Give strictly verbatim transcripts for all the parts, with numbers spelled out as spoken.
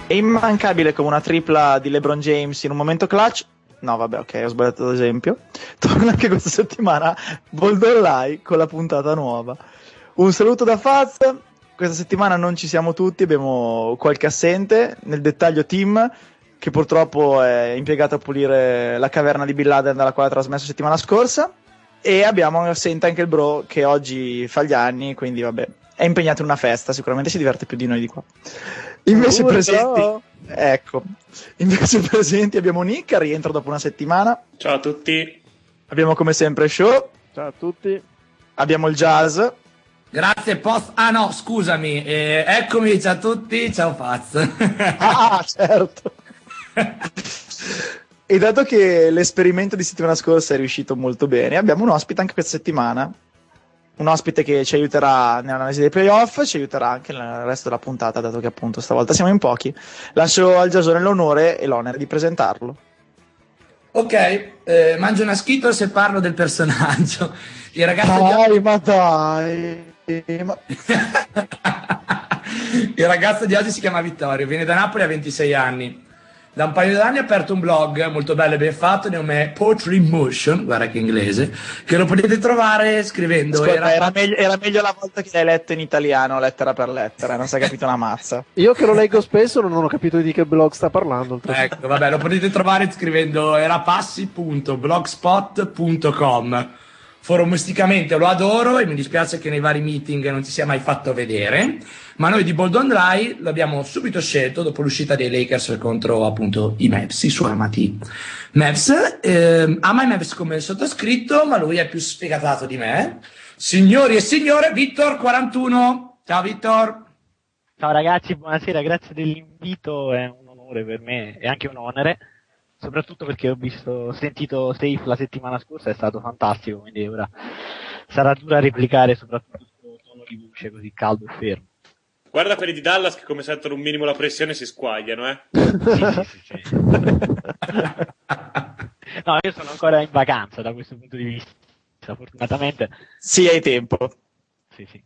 È immancabile come una tripla di LeBron James in un momento clutch. No, vabbè, ok, ho sbagliato l'esempio. Torna anche questa settimana Boldolai con la puntata nuova. Un saluto da Faz. Questa settimana non ci siamo tutti, abbiamo qualche assente. Nel dettaglio Tim, che purtroppo è impiegato a pulire la caverna di Bin Laden dalla quale ha trasmesso settimana scorsa. E abbiamo assente anche il bro, che oggi fa gli anni, quindi vabbè, è impegnato in una festa, sicuramente si diverte più di noi di qua. Invece Urca. presenti, ecco, invece presenti abbiamo Nick, rientra dopo una settimana. Ciao a tutti. Abbiamo come sempre Show. Ciao a tutti. Abbiamo il Jazz. Grazie, post... Ah no, scusami, eh, eccomi, ciao a tutti, ciao Faz. Ah, certo. E dato che l'esperimento di settimana scorsa è riuscito molto bene, abbiamo un ospite anche questa settimana. Un ospite che ci aiuterà nell'analisi dei playoff, ci aiuterà anche nel resto della puntata, dato che appunto stavolta siamo in pochi. Lascio al Giasone l'onore e l'onere di presentarlo. Ok, eh, mangio una Skittles e parlo del personaggio. Il ragazzo Dai, di... ma dai! Ma... Il ragazzo di oggi si chiama Vittorio, viene da Napoli, ha ventisei anni. Da un paio di anni ha aperto un blog molto bello e ben fatto, il nome è Poetry in Motion, guarda che inglese, che lo potete trovare scrivendo. Ascolta, era... Era, meglio, era meglio la volta che l'hai letto in italiano, lettera per lettera, non si è capito una mazza. Io che lo leggo spesso non ho capito di che blog sta parlando. Ecco, vabbè, lo potete trovare scrivendo erapassi punto blogspot punto com. Forumisticamente lo adoro e mi dispiace che nei vari meeting non si sia mai fatto vedere, ma noi di Bold on Dry l'abbiamo subito scelto dopo l'uscita dei Lakers contro appunto i Mavs, i suoi amati Mavs. Eh, ama i Mavs come il sottoscritto, ma lui è più sfegatato di me. Signori e signore, Vittor quarantuno. Ciao Vittor. Ciao ragazzi, buonasera, grazie dell'invito, è un onore per me e anche un onere. Soprattutto perché ho visto, ho sentito Safe la settimana scorsa, è stato fantastico, quindi ora sarà dura replicare soprattutto questo tono di voce così caldo e fermo. Guarda quelli di Dallas che come sentono un minimo la pressione si squagliano, eh? Sì, sì, sì, sì. No, io sono ancora in vacanza da questo punto di vista, fortunatamente. Sì, hai tempo. Sì, sì.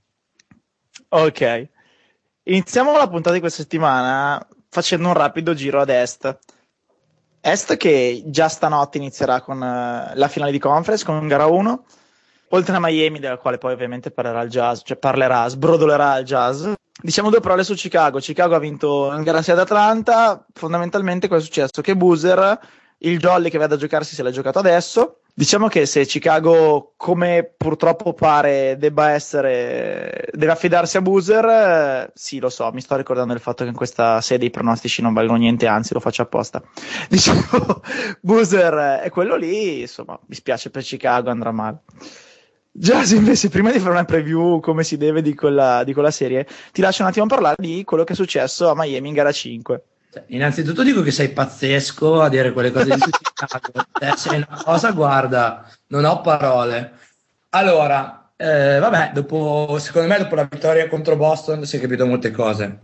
Ok. Iniziamo la puntata di questa settimana facendo un rapido giro ad est. Est che già stanotte inizierà con uh, la finale di conference, con gara uno, oltre a Miami, della quale poi ovviamente parlerà il Jazz, cioè parlerà, sbrodolerà il Jazz. Diciamo due parole su Chicago. Chicago ha vinto in gara sei ad Atlanta. Fondamentalmente cosa è successo? Che Boozer, il jolly che va da giocarsi se l'ha giocato adesso. Diciamo che se Chicago, come purtroppo pare debba essere, deve affidarsi a Boozer, eh, sì, lo so, mi sto ricordando il fatto che in questa serie i pronostici non valgono niente, anzi lo faccio apposta. Diciamo, Boozer è quello lì, insomma, mi spiace per Chicago, andrà male. Jazz invece, prima di fare una preview come si deve di quella, di quella serie, ti lascio un attimo parlare di quello che è successo a Miami in gara cinque. Innanzitutto dico che sei pazzesco a dire quelle cose di Chicago. Te sei una cosa, guarda, non ho parole. Allora, eh, vabbè, dopo, secondo me dopo la vittoria contro Boston si è capito molte cose.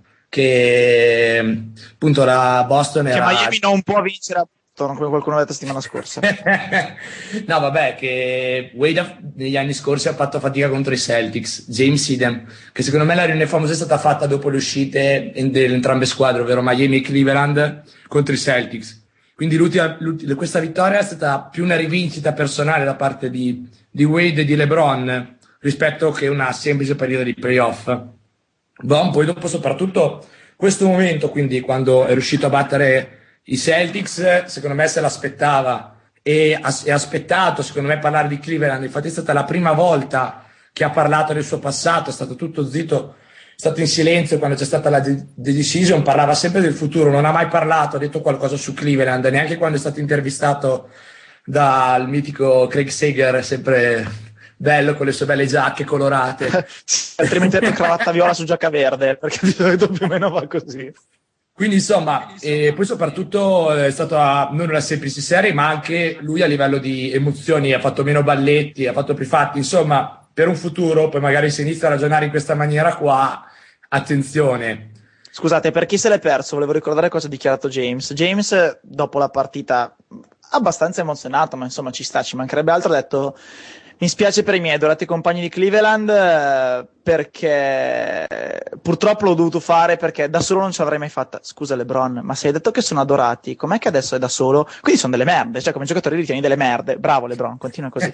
Che appunto la Boston era... Che Miami non può vincere a Boston, come qualcuno ha detto settimana scorsa. No, vabbè, che Wade negli anni scorsi ha fatto fatica contro i Celtics, James idem, che secondo me la riunione famosa è stata fatta dopo le uscite delle entrambe squadre, ovvero Miami e Cleveland contro i Celtics. Quindi l'ultima, l'ultima, questa vittoria è stata più una rivincita personale da parte di, di Wade e di LeBron rispetto che una semplice partita di playoff. Bon, poi dopo soprattutto questo momento, quindi quando è riuscito a battere i Celtics, secondo me se l'aspettava e ha aspettato, secondo me, parlare di Cleveland. Infatti è stata la prima volta che ha parlato del suo passato, è stato tutto zitto, è stato in silenzio quando c'è stata la de- decision, parlava sempre del futuro, non ha mai parlato, ha detto qualcosa su Cleveland, neanche quando è stato intervistato dal mitico Craig Sager, sempre bello con le sue belle giacche colorate. Altrimenti è cravatta viola su giacca verde, perché di solito più o meno va così. Quindi insomma, e poi soprattutto è stata non una semplice serie, ma anche lui a livello di emozioni ha fatto meno balletti, ha fatto più fatti, insomma, per un futuro, poi magari si inizia a ragionare in questa maniera qua, attenzione. Scusate, per chi se l'è perso, volevo ricordare cosa ha dichiarato James. James, dopo la partita, abbastanza emozionato, ma insomma ci sta, ci mancherebbe altro. Ha detto: mi spiace per i miei adorati compagni di Cleveland, eh, perché purtroppo l'ho dovuto fare perché da solo non ce l'avrei mai fatta. Scusa LeBron, ma se hai detto che sono adorati, com'è che adesso è da solo? Quindi sono delle merde, cioè come giocatori li ritieni delle merde. Bravo LeBron, continua così.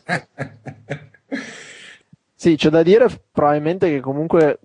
Sì, c'è da dire probabilmente che comunque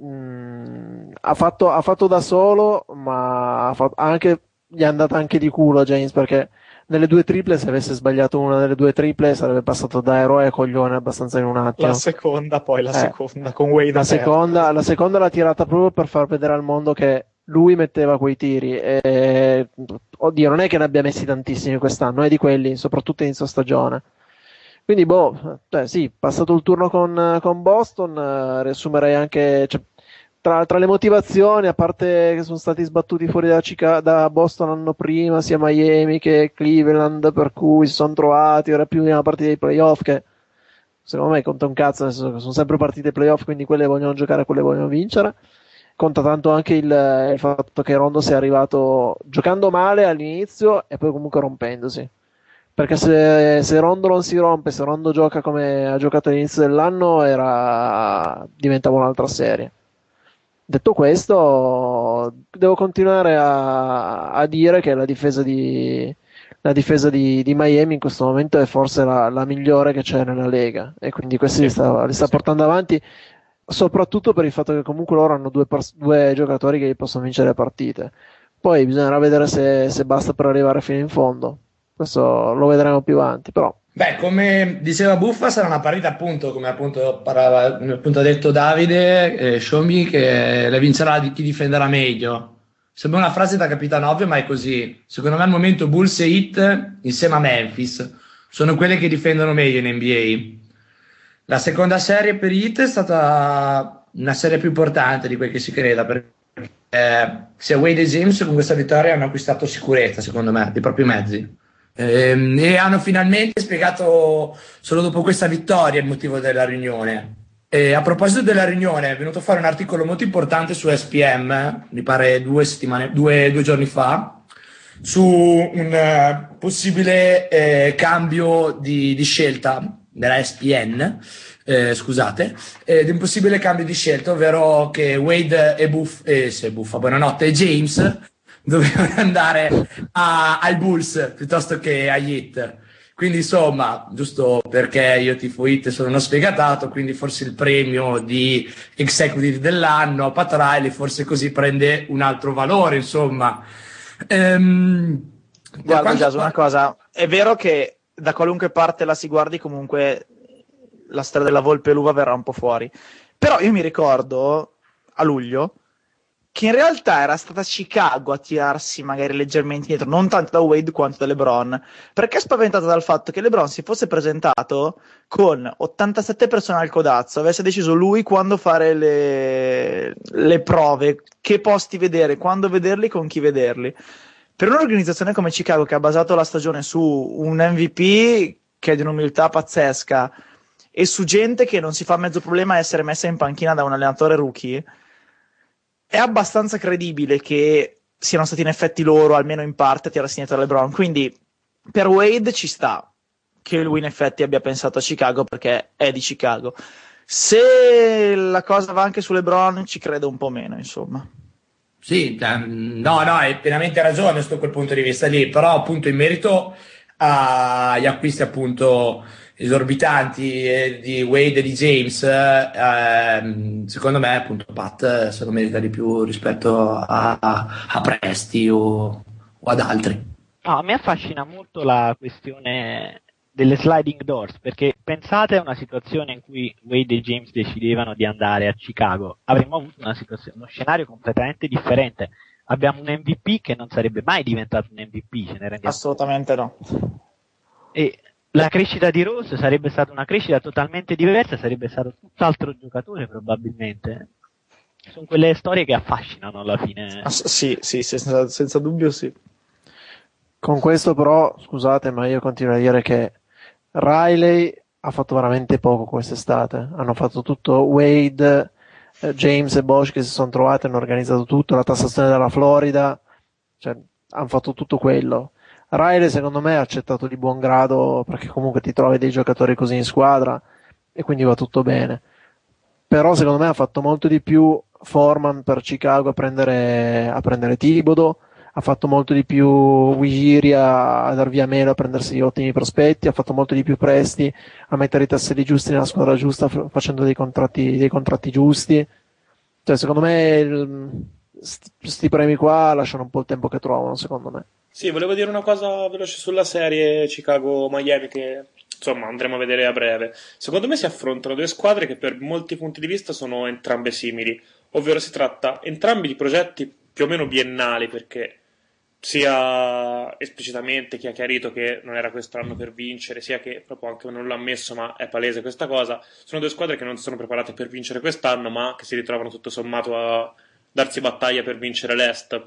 mh, ha, fatto, ha fatto da solo, ma ha fatto anche, gli è andata anche di culo a James, perché nelle due triple, se avesse sbagliato una delle due triple, sarebbe passato da eroe a coglione abbastanza in un attimo. La seconda, poi la Eh, seconda con Wade la aperto. seconda, la seconda l'ha tirata proprio per far vedere al mondo che lui metteva quei tiri. E, oddio, non è che ne abbia messi tantissimi quest'anno, è di quelli, soprattutto inizio stagione. Quindi, boh, eh, sì, passato il turno con, con Boston, eh, riassumerei anche, cioè, tra, tra le motivazioni, a parte che sono stati sbattuti fuori da, Chica- da Boston l'anno prima, sia Miami che Cleveland, per cui si sono trovati, ora più una partita dei playoff, che secondo me conta un cazzo, nel senso che sono sempre partite playoff, quindi quelle vogliono giocare, quelle vogliono vincere. Conta tanto anche il, il fatto che Rondo sia arrivato giocando male all'inizio e poi comunque rompendosi. Perché se, se Rondo non si rompe, se Rondo gioca come ha giocato all'inizio dell'anno, era, diventava un'altra serie. Detto questo, devo continuare a, a dire che la difesa di, la difesa di, di Miami in questo momento è forse la, la migliore che c'è nella Lega, e quindi questo Sì, li sta, li sta sì. portando avanti, soprattutto per il fatto che comunque loro hanno due, pers- due giocatori che gli possono vincere le partite. Poi bisognerà vedere se, se basta per arrivare fino in fondo. Questo lo vedremo più avanti, però. Beh, come diceva Buffa, sarà una partita appunto, come appunto, parlava, appunto ha detto Davide, eh, Shomi, che la vincerà di chi difenderà meglio. Sembra una frase da capitano ovvio, ma è così. Secondo me al momento Bulls e Heat, insieme a Memphis, sono quelle che difendono meglio in N B A. La seconda serie per Heat è stata una serie più importante di quel che si creda, perché eh, sia Wade e James con questa vittoria hanno acquistato sicurezza, secondo me, dei propri mezzi. Ehm, e hanno finalmente spiegato solo dopo questa vittoria il motivo della riunione. E a proposito della riunione, è venuto fuori un articolo molto importante su E S P N, mi pare due settimane, due, due giorni fa, su un uh, possibile eh, cambio di, di scelta della E S P N, eh, scusate, eh, di un possibile cambio di scelta, ovvero che Wade e Buff, eh, se Buffa, buonanotte, e James dovevano andare a, ai Bulls piuttosto che agli Heat. Quindi insomma, giusto perché io tifo Heat e sono uno sfegatato, quindi forse il premio di executive dell'anno a Pat Riley forse così prende un altro valore, insomma. Ehm, Guarda, quanto... Giacomo, una cosa, è vero che da qualunque parte la si guardi comunque la storia della Volpe e l'uva verrà un po' fuori, però io mi ricordo a luglio che in realtà era stata Chicago a tirarsi magari leggermente indietro, non tanto da Wade quanto da LeBron, perché è spaventata dal fatto che LeBron si fosse presentato con ottantasette persone al codazzo, avesse deciso lui quando fare le, le prove, che posti vedere, quando vederli, con chi vederli. Per un'organizzazione come Chicago, che ha basato la stagione su un M V P che è di un'umiltà pazzesca e su gente che non si fa mezzo problema a essere messa in panchina da un allenatore rookie, è abbastanza credibile che siano stati in effetti loro, almeno in parte, a tirarsi dietro LeBron. Quindi per Wade ci sta che lui in effetti abbia pensato a Chicago perché è di Chicago. Se la cosa va anche su LeBron, ci credo un po' meno, insomma. Sì, no, no, hai pienamente ragione sotto quel punto di vista lì, però appunto in merito agli acquisti appunto esorbitanti di Wade e di James, ehm, secondo me appunto Pat se lo merita di più rispetto a, a Presti o, o ad altri. No, a me affascina molto la questione delle sliding doors, perché pensate a una situazione in cui Wade e James decidevano di andare a Chicago, avremmo avuto una situazione, uno scenario completamente differente. Abbiamo un M V P che non sarebbe mai diventato un M V P, ce ne rendiamo Assolutamente no. E la crescita di Rose sarebbe stata una crescita totalmente diversa, sarebbe stato tutt'altro giocatore probabilmente. Sono quelle storie che affascinano alla fine. Ah, sì, sì, senza, senza dubbio sì. Con questo però, scusate, ma io continuo a dire che Riley ha fatto veramente poco quest'estate. Hanno fatto tutto Wade, eh, James e Bosch che si sono trovati, hanno organizzato tutto, la tassazione della Florida, cioè hanno fatto tutto quello. Riley secondo me ha accettato di buon grado, perché comunque ti trovi dei giocatori così in squadra e quindi va tutto bene. Però secondo me ha fatto molto di più Foreman per Chicago a prendere, a prendere Thibodeau, ha fatto molto di più Ujiri a dar via Melo a prendersi ottimi prospetti, ha fatto molto di più Presti a mettere i tasselli giusti nella squadra giusta, f- facendo dei contratti, dei contratti giusti. Cioè, secondo me il, sti, sti premi qua lasciano un po' il tempo che trovano, secondo me. Sì, volevo dire una cosa veloce sulla serie Chicago-Miami che insomma andremo a vedere a breve. Secondo me si affrontano due squadre che per molti punti di vista sono entrambe simili, ovvero si tratta entrambi di progetti più o meno biennali perché sia esplicitamente chi ha chiarito che non era questo l'anno per vincere, sia che proprio anche non l'ha ammesso, ma è palese questa cosa. Sono due squadre che non si sono preparate per vincere quest'anno, ma che si ritrovano tutto sommato a darsi battaglia per vincere l'Est.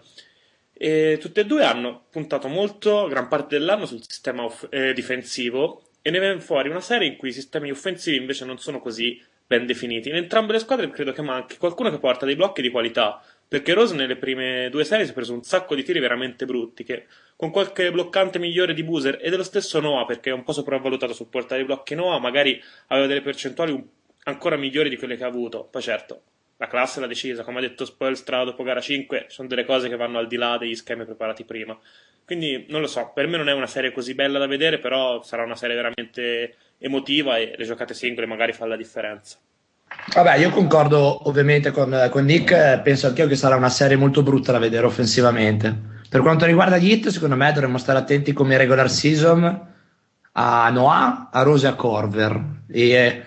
E tutte e due hanno puntato molto, gran parte dell'anno, sul sistema off- eh, difensivo e ne viene fuori una serie in cui i sistemi offensivi invece non sono così ben definiti. In entrambe le squadre credo che manchi qualcuno che porta dei blocchi di qualità, perché Rose nelle prime due serie si è preso un sacco di tiri veramente brutti, che con qualche bloccante migliore di Boozer e dello stesso Noah, perché è un po' sopravvalutato sul portare i blocchi Noah, magari aveva delle percentuali un- ancora migliori di quelle che ha avuto. Poi certo, la classe l'ha decisa, come ha detto Spoelstra dopo gara cinque, sono delle cose che vanno al di là degli schemi preparati prima. Quindi non lo so, per me non è una serie così bella da vedere, però sarà una serie veramente emotiva e le giocate singole magari fanno la differenza. Vabbè, io concordo ovviamente con, con Nick, eh, penso anch'io che sarà una serie molto brutta da vedere offensivamente. Per quanto riguarda gli hit, secondo me dovremmo stare attenti come regular season a Noah, a Rose e a Corver, e,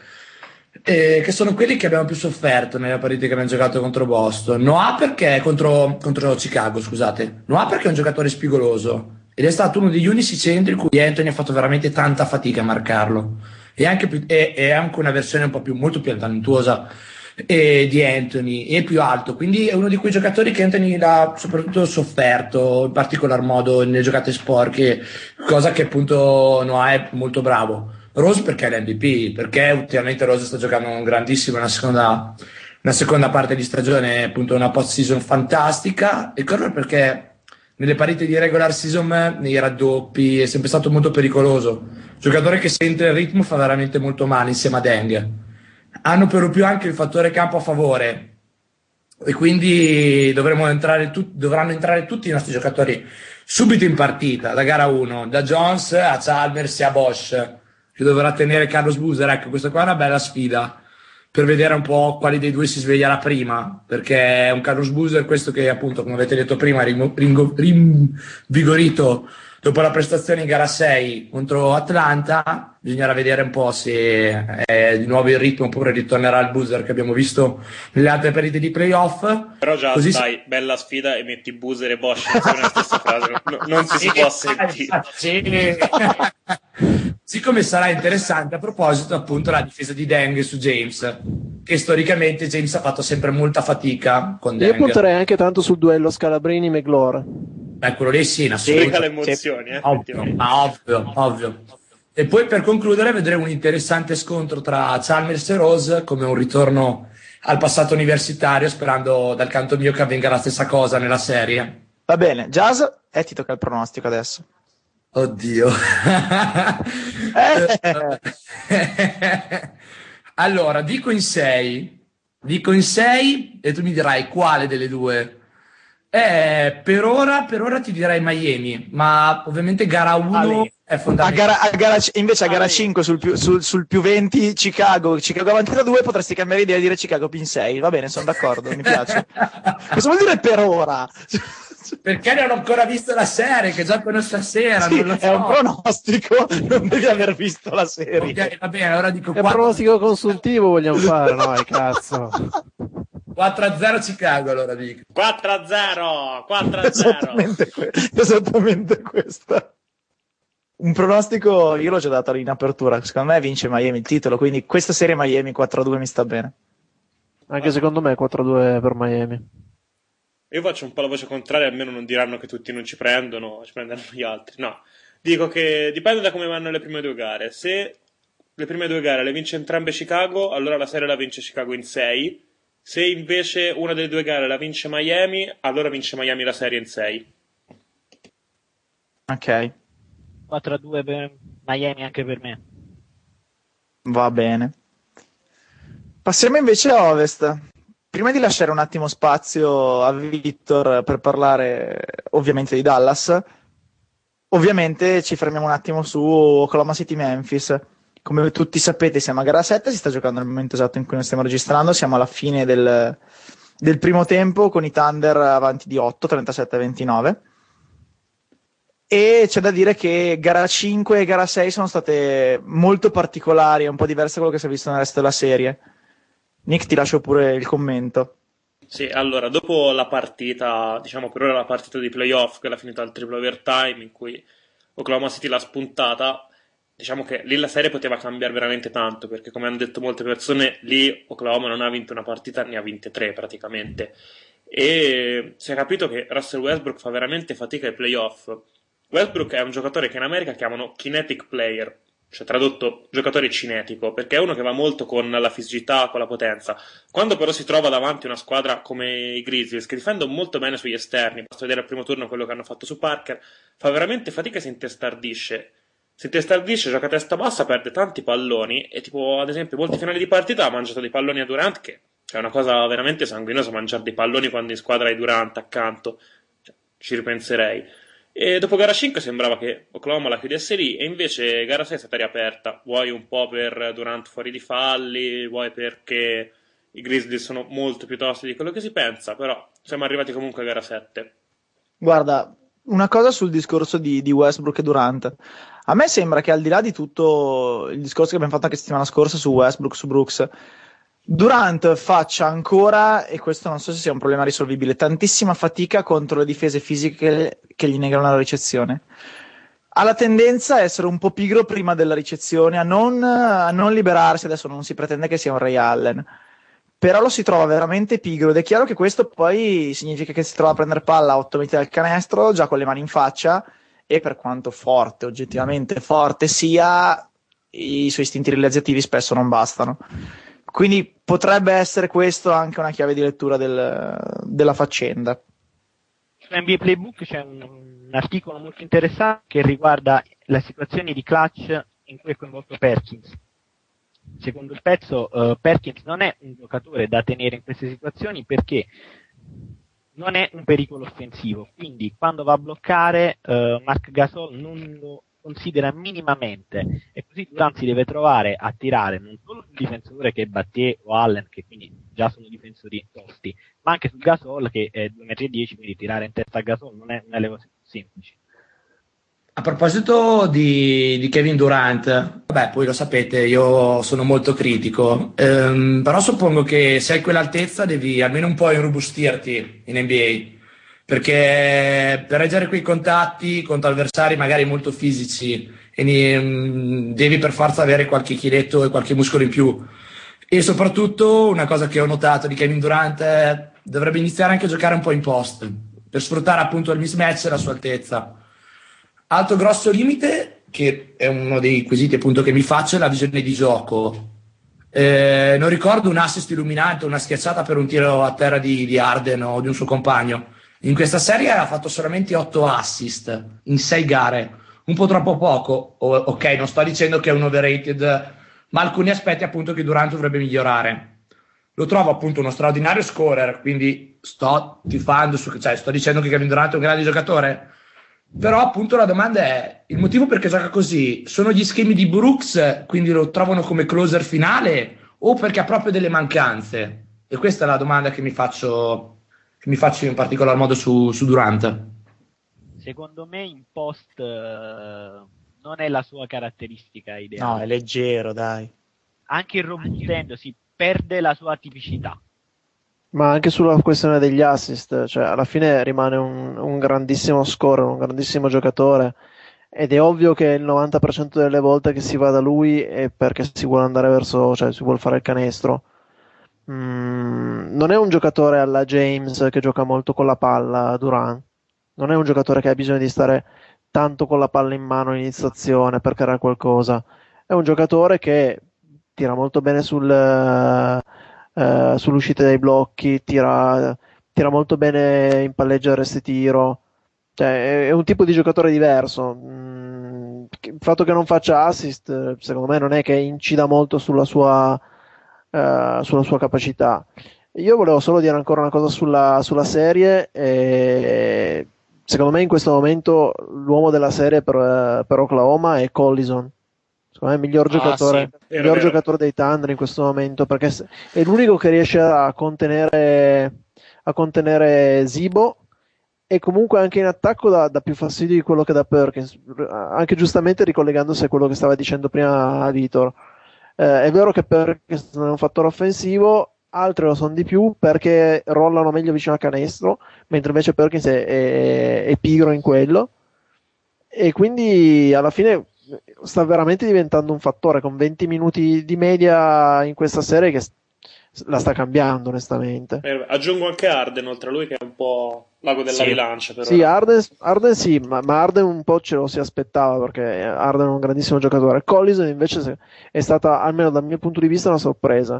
e che sono quelli che abbiamo più sofferto nelle partite che abbiamo giocato contro Boston. Noah perché contro, contro Chicago, scusate. Noah perché è un giocatore spigoloso ed è stato uno degli unici centri in cui Anthony ha fatto veramente tanta fatica a marcarlo. E anche, più, e, e anche una versione un po' più molto più talentuosa eh, di Anthony e più alto, quindi è uno di quei giocatori che Anthony l'ha soprattutto sofferto in particolar modo nelle giocate sporche, cosa che appunto Noah è molto bravo. Rose perché è l'M V P, perché ultimamente Rose sta giocando un grandissimo una seconda, una seconda parte di stagione, appunto una post season fantastica, e Corver perché nelle partite di regular season, nei raddoppi, è sempre stato molto pericoloso. Giocatore che sente il ritmo fa veramente molto male insieme a Deng. Hanno per lo più anche il fattore campo a favore e quindi dovremo entrare tu- dovranno entrare tutti i nostri giocatori subito in partita, da gara uno, da Jones a Chalmers e a Bosch, che dovrà tenere Carlos Boozer. Ecco, questa qua è una bella sfida per vedere un po' quali dei due si sveglierà prima, perché è un Carlos Boozer questo che appunto, come avete detto prima, è ringo- ringo- rinvigorito dopo la prestazione in gara sei contro Atlanta. Bisognerà vedere un po' se è di nuovo il ritmo oppure ritornerà il Boozer che abbiamo visto nelle altre partite di playoff. Però già Così dai, bella sfida e metti Boozer e Bosch insieme nella stessa frase, no- non si, si può sentire. Sì. Siccome sarà interessante a proposito appunto la difesa di Deng su James, che storicamente James ha fatto sempre molta fatica con Deng. Io punterei anche tanto sul duello Scalabrini-Meglore. Eh, quello lì sì, in assoluto. Spreca le emozioni, eh, Ovvio, effettivamente. ma ovvio, ovvio. E poi per concludere vedremo un interessante scontro tra Chalmers e Rose, come un ritorno al passato universitario, sperando dal canto mio che avvenga la stessa cosa nella serie. Va bene, Jazz, e ti tocca il pronostico adesso. Oddio. Eh. Allora, dico in sei. Dico in sei e tu mi dirai quale delle due. Eh, per ora, per ora ti direi Miami, ma ovviamente gara uno Ali. è A fondamentale. gara, a gara c- invece a gara Ah, cinque sul più, sul, sul più venti Chicago, Chicago avanti da due potresti cambiare idea e dire Chicago pin sei, va bene, sono d'accordo, mi piace. Cosa vuol dire per ora? Perché non ho ancora visto la serie, che giocano stasera, Sì, non lo so. è un pronostico, non devi aver visto la serie. Ok, va bene, allora dico È un pronostico consultivo vogliamo fare, no? Che cazzo. quattro a zero Chicago, allora dico. quattro a zero, quattro a zero. Esattamente, que- esattamente questa. Un pronostico io l'ho già dato in apertura, secondo me vince Miami il titolo, quindi questa serie Miami quattro a due mi sta bene. Anche secondo me quattro a due per Miami. Io faccio un po' la voce contraria, almeno non diranno che tutti non ci prendono, ci prenderanno gli altri. No, dico che dipende da come vanno le prime due gare. Se le prime due gare le vince entrambe Chicago, allora la serie la vince Chicago in sei. Se invece una delle due gare la vince Miami, allora vince Miami la serie in sei. Ok. quattro a due per Miami anche per me. Va bene. Passiamo invece a Ovest. Prima di lasciare un attimo spazio a Victor per parlare ovviamente di Dallas, ovviamente ci fermiamo un attimo su Oklahoma City Memphis. Come tutti sapete siamo a gara sette, si sta giocando nel momento esatto in cui noi stiamo registrando, siamo alla fine del, del primo tempo con i Thunder avanti di otto, trentasette a ventinove. E c'è da dire che gara cinque e gara sei sono state molto particolari, un po' diverse da quello che si è visto nel resto della serie. Nick, ti lascio pure il commento. Sì, allora, dopo la partita, diciamo per ora la partita di playoff, che era finita al triple overtime, in cui Oklahoma City l'ha spuntata, diciamo che lì la serie poteva cambiare veramente tanto, perché come hanno detto molte persone, lì Oklahoma non ha vinto una partita, ne ha vinte tre praticamente. E si è capito che Russell Westbrook fa veramente fatica ai playoff. Westbrook è un giocatore che in America chiamano kinetic player, cioè tradotto giocatore cinetico, perché è uno che va molto con la fisicità, con la potenza. Quando però si trova davanti una squadra come i Grizzlies, che difendono molto bene sugli esterni, basta vedere al primo turno quello che hanno fatto su Parker, fa veramente fatica e si intestardisce. Si intestardisce, gioca a testa bassa, perde tanti palloni, e tipo ad esempio molti finali di partita ha mangiato dei palloni a Durant, che è una cosa veramente sanguinosa mangiare dei palloni quando in squadra hai Durant accanto, cioè, ci ripenserei. E dopo gara cinque sembrava che Oklahoma la chiudesse lì, e invece gara sei è stata riaperta. Vuoi un po' per Durant fuori di falli, vuoi perché i Grizzlies sono molto più tosti di quello che si pensa, però siamo arrivati comunque a gara sette. Guarda, una cosa sul discorso di, di Westbrook e Durant. A me sembra che al di là di tutto il discorso che abbiamo fatto anche settimana scorsa su Westbrook, su Brooks, Durant faccia ancora, e questo non so se sia un problema risolvibile, tantissima fatica contro le difese fisiche che gli negano la ricezione. Ha la tendenza a essere un po' pigro prima della ricezione, a non, a non liberarsi. Adesso non si pretende che sia un Ray Allen, però lo si trova veramente pigro, ed è chiaro che questo poi significa che si trova a prendere palla a otto metri dal canestro, già con le mani in faccia, e per quanto forte, oggettivamente forte sia, i suoi istinti realizzativi spesso non bastano. Quindi potrebbe essere questo anche una chiave di lettura del, della faccenda. Su N B A Playbook c'è un, un articolo molto interessante che riguarda le situazioni di clutch in cui è coinvolto Perkins. Secondo il pezzo, uh, Perkins non è un giocatore da tenere in queste situazioni perché non è un pericolo offensivo, quindi quando va a bloccare uh, Marc Gasol non lo considera minimamente, e così Durant si deve trovare a tirare non solo sul difensore che è Battier o Allen, che quindi già sono difensori tosti, ma anche sul Gasol che è due metri e dieci, quindi tirare in testa a Gasol non è una delle cose più semplici. A proposito di, di Kevin Durant, vabbè, poi lo sapete, io sono molto critico, ehm, però suppongo che se hai quell'altezza devi almeno un po' irrobustirti in N B A, perché per reggere quei contatti contro avversari magari molto fisici e ne, devi per forza avere qualche chiletto e qualche muscolo in più. E soprattutto una cosa che ho notato di Kevin Durant è dovrebbe iniziare anche a giocare un po' in post per sfruttare appunto il mismatch e la sua altezza. Altro grosso limite, che è uno dei quesiti appunto che mi faccio, è la visione di gioco. Eh, non ricordo un assist illuminante, una schiacciata per un tiro a terra di, di Harden o di un suo compagno. In questa serie ha fatto solamente otto assist in sei gare, un po' troppo poco. O, ok, non sto dicendo che è un overrated, ma alcuni aspetti appunto che Durant dovrebbe migliorare. Lo trovo appunto uno straordinario scorer, quindi sto tifando su, cioè sto dicendo che Kevin Durant è un grande giocatore, però appunto la domanda è il motivo perché gioca così. Sono gli schemi di Brooks, quindi lo trovano come closer finale, o perché ha proprio delle mancanze? E questa è la domanda che mi faccio che mi faccio in particolar modo su, su Durant. Secondo me in post uh, non è la sua caratteristica ideale. No, è leggero, dai. Anche irrobustendosi perde la sua tipicità. Ma anche sulla questione degli assist, cioè alla fine rimane un, un grandissimo scorer, un grandissimo giocatore, ed è ovvio che il novanta per cento delle volte che si va da lui è perché si vuole andare verso, cioè si vuole fare il canestro. Mm, non è un giocatore alla James che gioca molto con la palla, Durant. Non è un giocatore che ha bisogno di stare tanto con la palla in mano all'iniziazione per creare qualcosa. È un giocatore che tira molto bene sul, eh, sull'uscita dai blocchi, tira, tira molto bene in palleggio e resti tiro. Cioè, è, è un tipo di giocatore diverso. Mm, il fatto che non faccia assist, secondo me non è che incida molto sulla sua, uh, sulla sua capacità. Io volevo solo dire ancora una cosa sulla, sulla serie. E secondo me in questo momento l'uomo della serie per, per Oklahoma è Collison. Secondo me è il miglior, Ah, giocatore, sì, vero, miglior vero. giocatore dei Thunder in questo momento, perché è l'unico che riesce a contenere, a contenere Zibo, e comunque anche in attacco dà, dà più fastidio di quello che dà Perkins, anche giustamente ricollegandosi a quello che stava dicendo prima Vitor. Eh, è vero che Perkins non è un fattore offensivo, altri lo sono di più perché rollano meglio vicino al canestro, mentre invece Perkins è, è, è pigro in quello, e quindi alla fine sta veramente diventando un fattore, con venti minuti di media in questa serie, che la sta cambiando onestamente. Eh, aggiungo anche Arden oltre a lui, che è un po' l'ago della Sì. rilancia per Sì, ora. Arden, Arden sì, ma, ma Arden un po' ce lo si aspettava, perché Arden è un grandissimo giocatore. Collison invece è stata, almeno dal mio punto di vista, una sorpresa,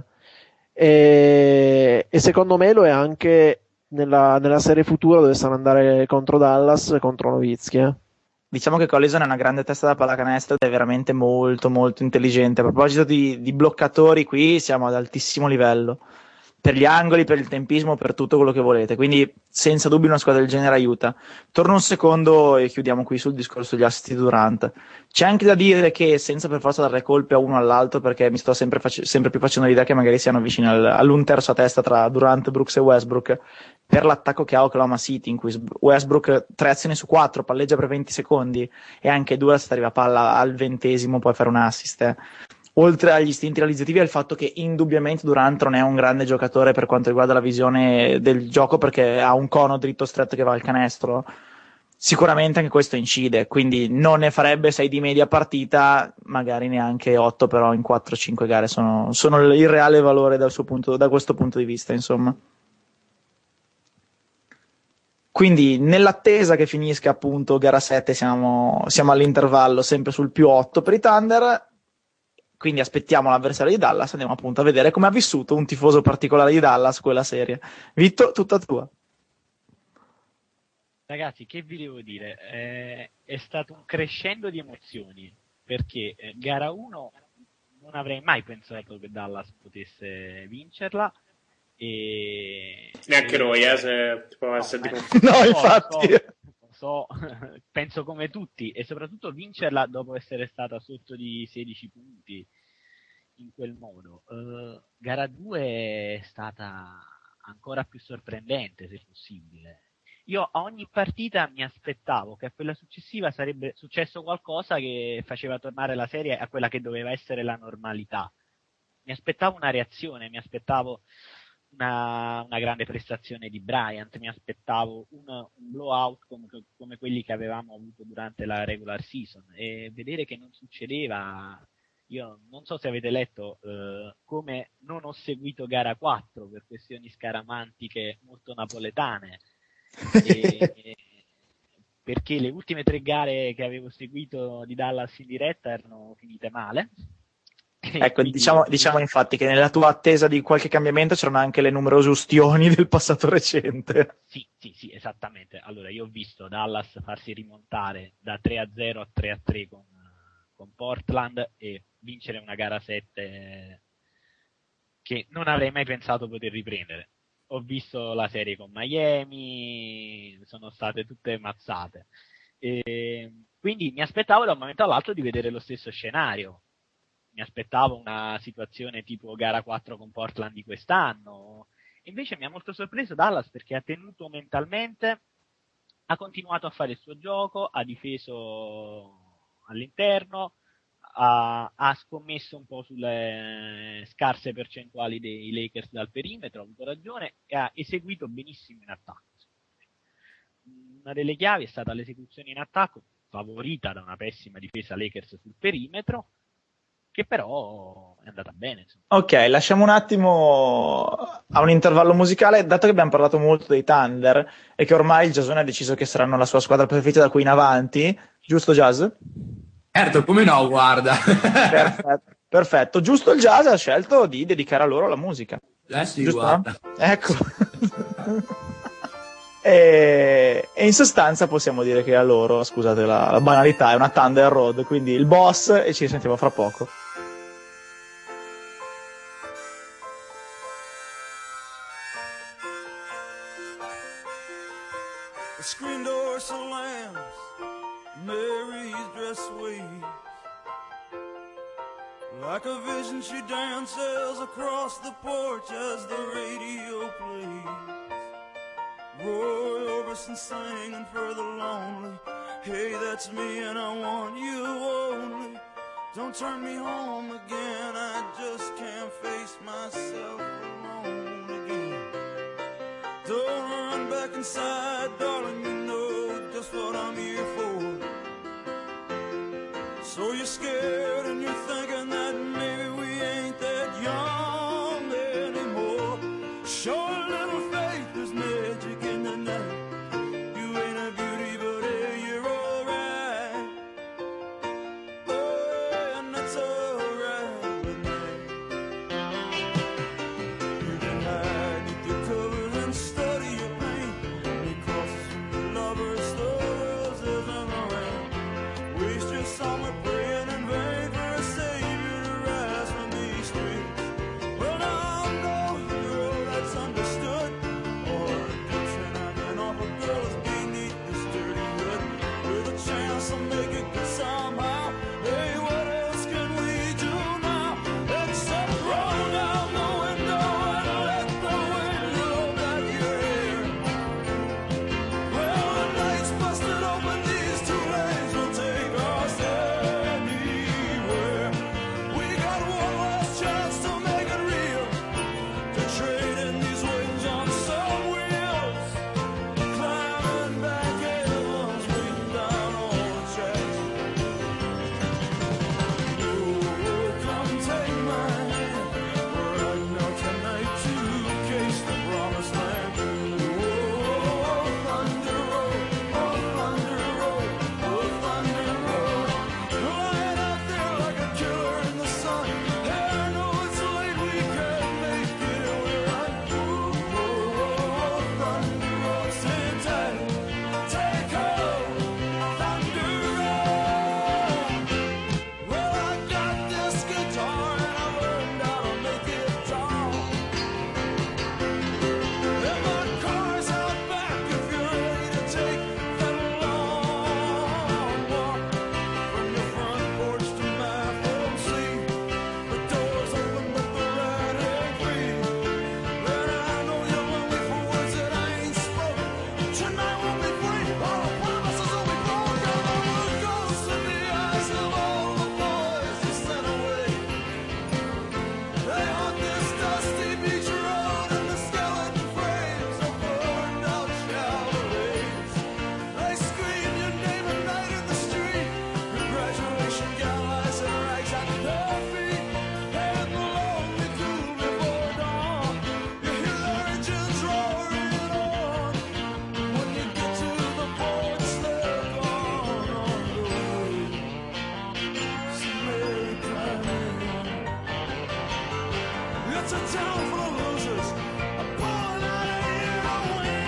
e, e secondo me lo è anche nella, nella serie futura, dove stanno andare contro Dallas e contro Nowitzki. eh. Diciamo che Collison è una grande testa da pallacanestro ed è veramente molto molto intelligente. A proposito di, di bloccatori, qui siamo ad altissimo livello. Per gli angoli, per il tempismo, per tutto quello che volete. Quindi senza dubbio una squadra del genere aiuta. Torno un secondo e chiudiamo qui sul discorso degli assist di Durant. C'è anche da dire che, senza per forza dare colpe a uno o all'altro, perché mi sto sempre, face- sempre più facendo l'idea che magari siano vicini al- all'un terzo a testa tra Durant, Brooks e Westbrook, per l'attacco che ha Oklahoma City, in cui Westbrook tre azioni su quattro, palleggia per venti secondi, e anche due se arriva a palla al ventesimo puoi fare un assist. eh. Oltre agli istinti realizzativi, è il fatto che indubbiamente Durant non è un grande giocatore per quanto riguarda la visione del gioco, perché ha un cono dritto stretto che va al canestro. Sicuramente anche questo incide, quindi non ne farebbe sei di media partita, magari neanche otto, però in quattro cinque gare sono, sono il reale valore dal suo punto, da questo punto di vista, insomma. Quindi nell'attesa che finisca appunto gara sette, siamo, siamo all'intervallo sempre sul più otto per i Thunder. Quindi aspettiamo l'avversario di Dallas, andiamo appunto a vedere come ha vissuto un tifoso particolare di Dallas quella serie. Vitto, tutta tua. Ragazzi, che vi devo dire? Eh, è stato un crescendo di emozioni, perché eh, gara uno non avrei mai pensato che Dallas potesse vincerla, e Neanche e- noi, eh, se può no, essere di eh, conferma. No, lo so, infatti. lo so, lo so, penso come tutti, e soprattutto vincerla dopo essere stata sotto di sedici punti in quel modo. Uh, gara due è stata ancora più sorprendente, se possibile. Io a ogni partita mi aspettavo che a quella successiva sarebbe successo qualcosa che faceva tornare la serie a quella che doveva essere la normalità. Mi aspettavo una reazione, mi aspettavo una, una grande prestazione di Bryant, mi aspettavo un, un blowout come, come quelli che avevamo avuto durante la regular season, e vedere che non succedeva. Io non so se avete letto eh, come non ho seguito gara quattro per questioni scaramantiche molto napoletane, e, e, perché le ultime tre gare che avevo seguito di Dallas in diretta erano finite male. Ecco, Quindi, diciamo, diciamo infatti che nella tua attesa di qualche cambiamento c'erano anche le numerose ustioni del passato recente. Sì, sì, sì, esattamente. Allora, io ho visto Dallas farsi rimontare da tre a zero a tre a tre con, con Portland, e vincere una gara sette che non avrei mai pensato poter riprendere. Ho visto la serie con Miami, sono state tutte mazzate. E quindi mi aspettavo da un momento all'altro di vedere lo stesso scenario. Mi aspettavo una situazione tipo gara quattro con Portland di quest'anno. Invece mi ha molto sorpreso Dallas, perché ha tenuto mentalmente, ha continuato a fare il suo gioco, ha difeso all'interno, ha, ha scommesso un po' sulle scarse percentuali dei Lakers dal perimetro, ha avuto ragione, e ha eseguito benissimo in attacco. Una delle chiavi è stata l'esecuzione in attacco, favorita da una pessima difesa Lakers sul perimetro, che però è andata bene, insomma. Ok, lasciamo un attimo a un intervallo musicale, dato che abbiamo parlato molto dei Thunder e che ormai il Giasone ha deciso che saranno la sua squadra preferita da qui in avanti, giusto Jazz? Certo, come no, guarda. Perfetto, perfetto. Giusto, il Jazz ha scelto di dedicare a loro la musica. Eh sì, Giusto, guarda. no? Ecco. E, e in sostanza possiamo dire che la loro, scusate la, la banalità, è una Thunder Road, quindi il boss, e ci sentiamo fra poco. The screen door slams, Mary's dress waves. Like a vision she dances across the porch as the radio plays. Roy Orbison singing for the lonely. Hey, that's me and I want you only. Don't turn me home again, I just can't face myself alone again. Don't run back inside, darling, you know just what I'm here for. So you're scared and you're thinking that maybe we ain't that young anymore. Show a little faith, there's magic in the night. You ain't a beauty, but hey, you're alright. Oh, and that's alright with me. You can hide beneath your covers and study your pain. Because your lovers, the roses and the rain. Waste your summer praying in vain for a savior to rise from these streets. Well, now I know you're all that's understood. All the addiction I've been off a girl is beneath this dirty hood. With a chance to make it good somehow. Hey, what else can we do now? Except roll down the window and let the wind blow back your hair. Well, the night's busted open, these two lanes will take us anywhere. We got one last chance to make it real, to trade in these wings on some wheels. Climbing back hills, waiting down all the tracks. Oh, come take my hand, we're riding out tonight to case the promised land. Oh, Thunder Road, oh, Thunder Road, oh, Thunder Road. Lying out there like a killer in the sun. Hey, I know it's late, we can't make it, and we're right. Oh, Thunder Road, sit tight, take hold, Thunder Road. Well, I got this guitar and I learned how to make it talk. And my car's out back if you're ready to take that long walk. From your front porch to my home seat, the door's open but the ride ain't free. And I know you're lonely for words that I ain't spoken. Tonight won't be free, all the promises will be broken. The ghosts in the eyes of all the boys you sent away. They haunt this dusty beach road and the skeleton frames of burned out Chevrolets. They scream your name at night in the street. Your graduation gown lies in rags at their feet. And the lonely cool before dawn. You hear their engines roaring on. When you get to the ports, they're gone on the way. So Mary climbing on. It's a town full of losers. I'm pulling out of here to win.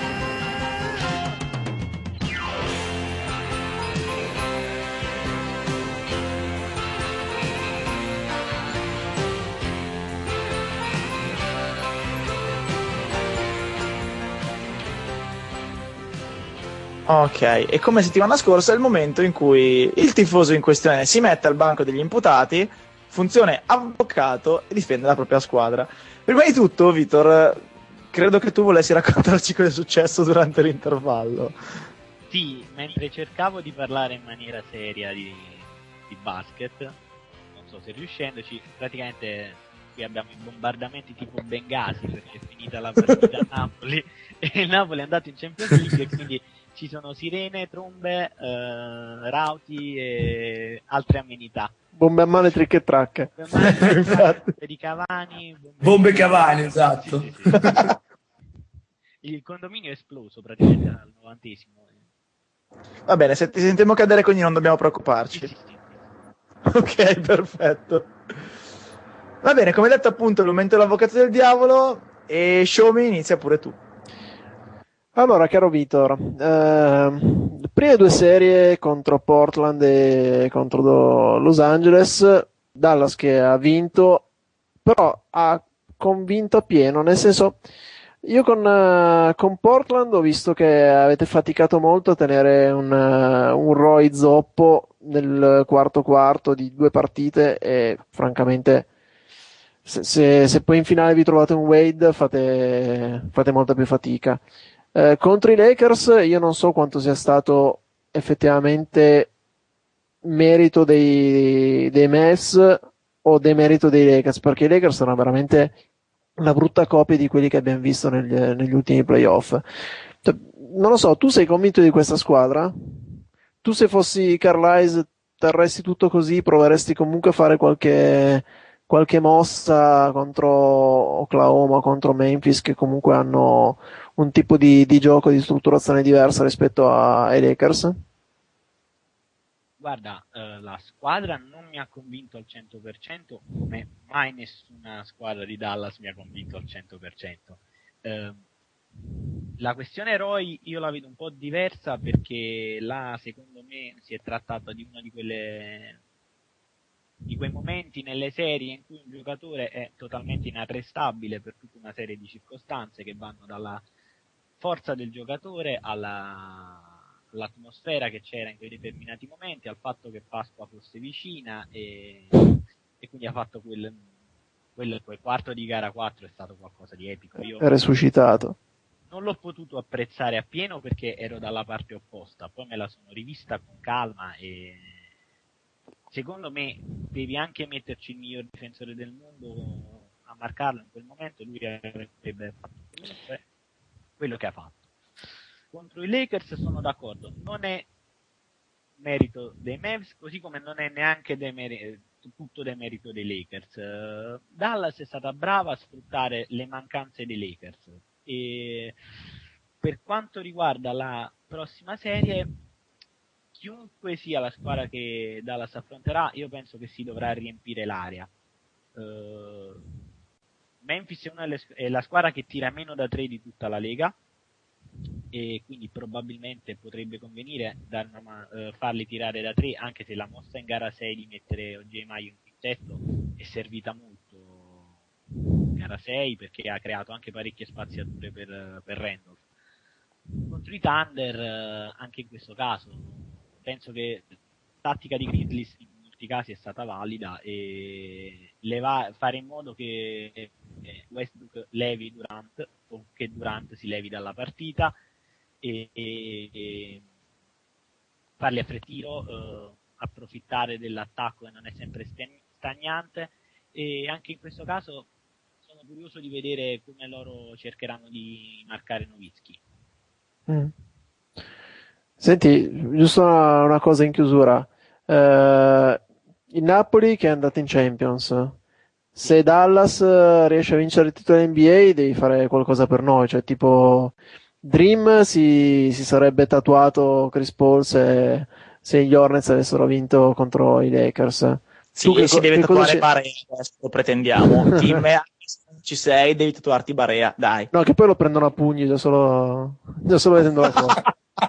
Ok, e come settimana scorsa è il momento in cui il tifoso in questione si mette al banco degli imputati, funzione avvocato e difende la propria squadra. Prima di tutto, Vitor, credo che tu volessi raccontarci cosa è successo durante l'intervallo. Sì, mentre cercavo di parlare in maniera seria di, di basket, non so se riuscendoci, praticamente qui abbiamo i bombardamenti tipo Bengasi perché è finita la partita a Napoli e il Napoli è andato in Champions League e quindi ci sono sirene, trombe, eh, rauti e altre amenità. Bombe a mano e trick e track. Bombe a mano, bombe di Cavani, bombe, Bombe Cavani, esatto. Sì, sì, sì. Il condominio è esploso praticamente al novantesimo. Va bene, se ti sentiamo cadere quindi non dobbiamo preoccuparci. Sì, sì, sì. Ok, perfetto. Va bene, come detto appunto è il momento dell'avvocato del diavolo e show me, inizia pure tu. Allora, caro Vitor, ehm, le prime due serie contro Portland e contro Do- Los Angeles, Dallas che ha vinto, però ha convinto a pieno, nel senso, io con, eh, con Portland ho visto che avete faticato molto a tenere un, eh, un Roy zoppo nel quarto quarto di due partite e francamente se, se- se poi in finale vi trovate un Wade fate, fate molta più fatica. Eh, contro i Lakers io non so quanto sia stato effettivamente merito dei, dei Mavs o demerito dei Lakers, perché i Lakers sono veramente una brutta copia di quelli che abbiamo visto negli, negli ultimi playoff. Cioè, non lo so, tu sei convinto di questa squadra? Tu se fossi Carlisle terresti tutto così, proveresti comunque a fare qualche, qualche mossa contro Oklahoma, contro Memphis, che comunque hanno un tipo di, di gioco, di strutturazione diversa rispetto a- ai Lakers? Guarda, eh, la squadra non mi ha convinto al cento per cento, come mai nessuna squadra di Dallas mi ha convinto al cento per cento. Eh, la questione Roy io la vedo un po' diversa perché là secondo me si è trattato di una di quelle di quei momenti nelle serie in cui un giocatore è totalmente inarrestabile per tutta una serie di circostanze che vanno dalla forza del giocatore alla, all'atmosfera che c'era in quei determinati momenti, al fatto che Pasqua fosse vicina e, e quindi ha fatto quel, quel, quel quarto di gara quattro è stato qualcosa di epico. Io È resuscitato. non l'ho potuto apprezzare appieno perché ero dalla parte opposta, poi me la sono rivista con calma e secondo me devi anche metterci il miglior difensore del mondo a marcarlo in quel momento, lui avrebbe fatto comunque quello che ha fatto. Contro i Lakers sono d'accordo, non è merito dei Mavs, così come non è neanche demeri- tutto demerito dei Lakers. Uh, Dallas è stata brava a sfruttare le mancanze dei Lakers e per quanto riguarda la prossima serie, chiunque sia la squadra che Dallas affronterà, io penso che si dovrà riempire l'area. Uh, Memphis è, una delle, è la squadra che tira meno da tre di tutta la Lega e quindi probabilmente potrebbe convenire dar una, uh, farli tirare da tre, anche se la mossa in gara sei di mettere O J Mayo in quintetto è servita molto in gara sei perché ha creato anche parecchie spaziature per, per Randolph. Contro i Thunder, uh, anche in questo caso penso che la tattica di Grizzlies in molti casi è stata valida e leva, fare in modo che Westbrook levi Durant o che Durant si levi dalla partita e, e, e farli a frettiro, eh, approfittare dell'attacco che non è sempre stagnante e anche in questo caso sono curioso di vedere come loro cercheranno di marcare Nowitzki. Mm. Senti, giusto una, una cosa in chiusura. Eh, il Napoli che è andato in Champions. Se Dallas eh, riesce a vincere il titolo N B A, devi fare qualcosa per noi. Cioè, tipo, Dream si, si sarebbe tatuato Chris Paul se, se gli Hornets avessero vinto contro i Lakers. Sì, Tu che, si co- deve che cosa tatuare ci- Barea, adesso lo pretendiamo. Team, ci sei, devi tatuarti Barea, dai. No, che poi lo prendono a pugni già solo, già solo vedendo la cosa.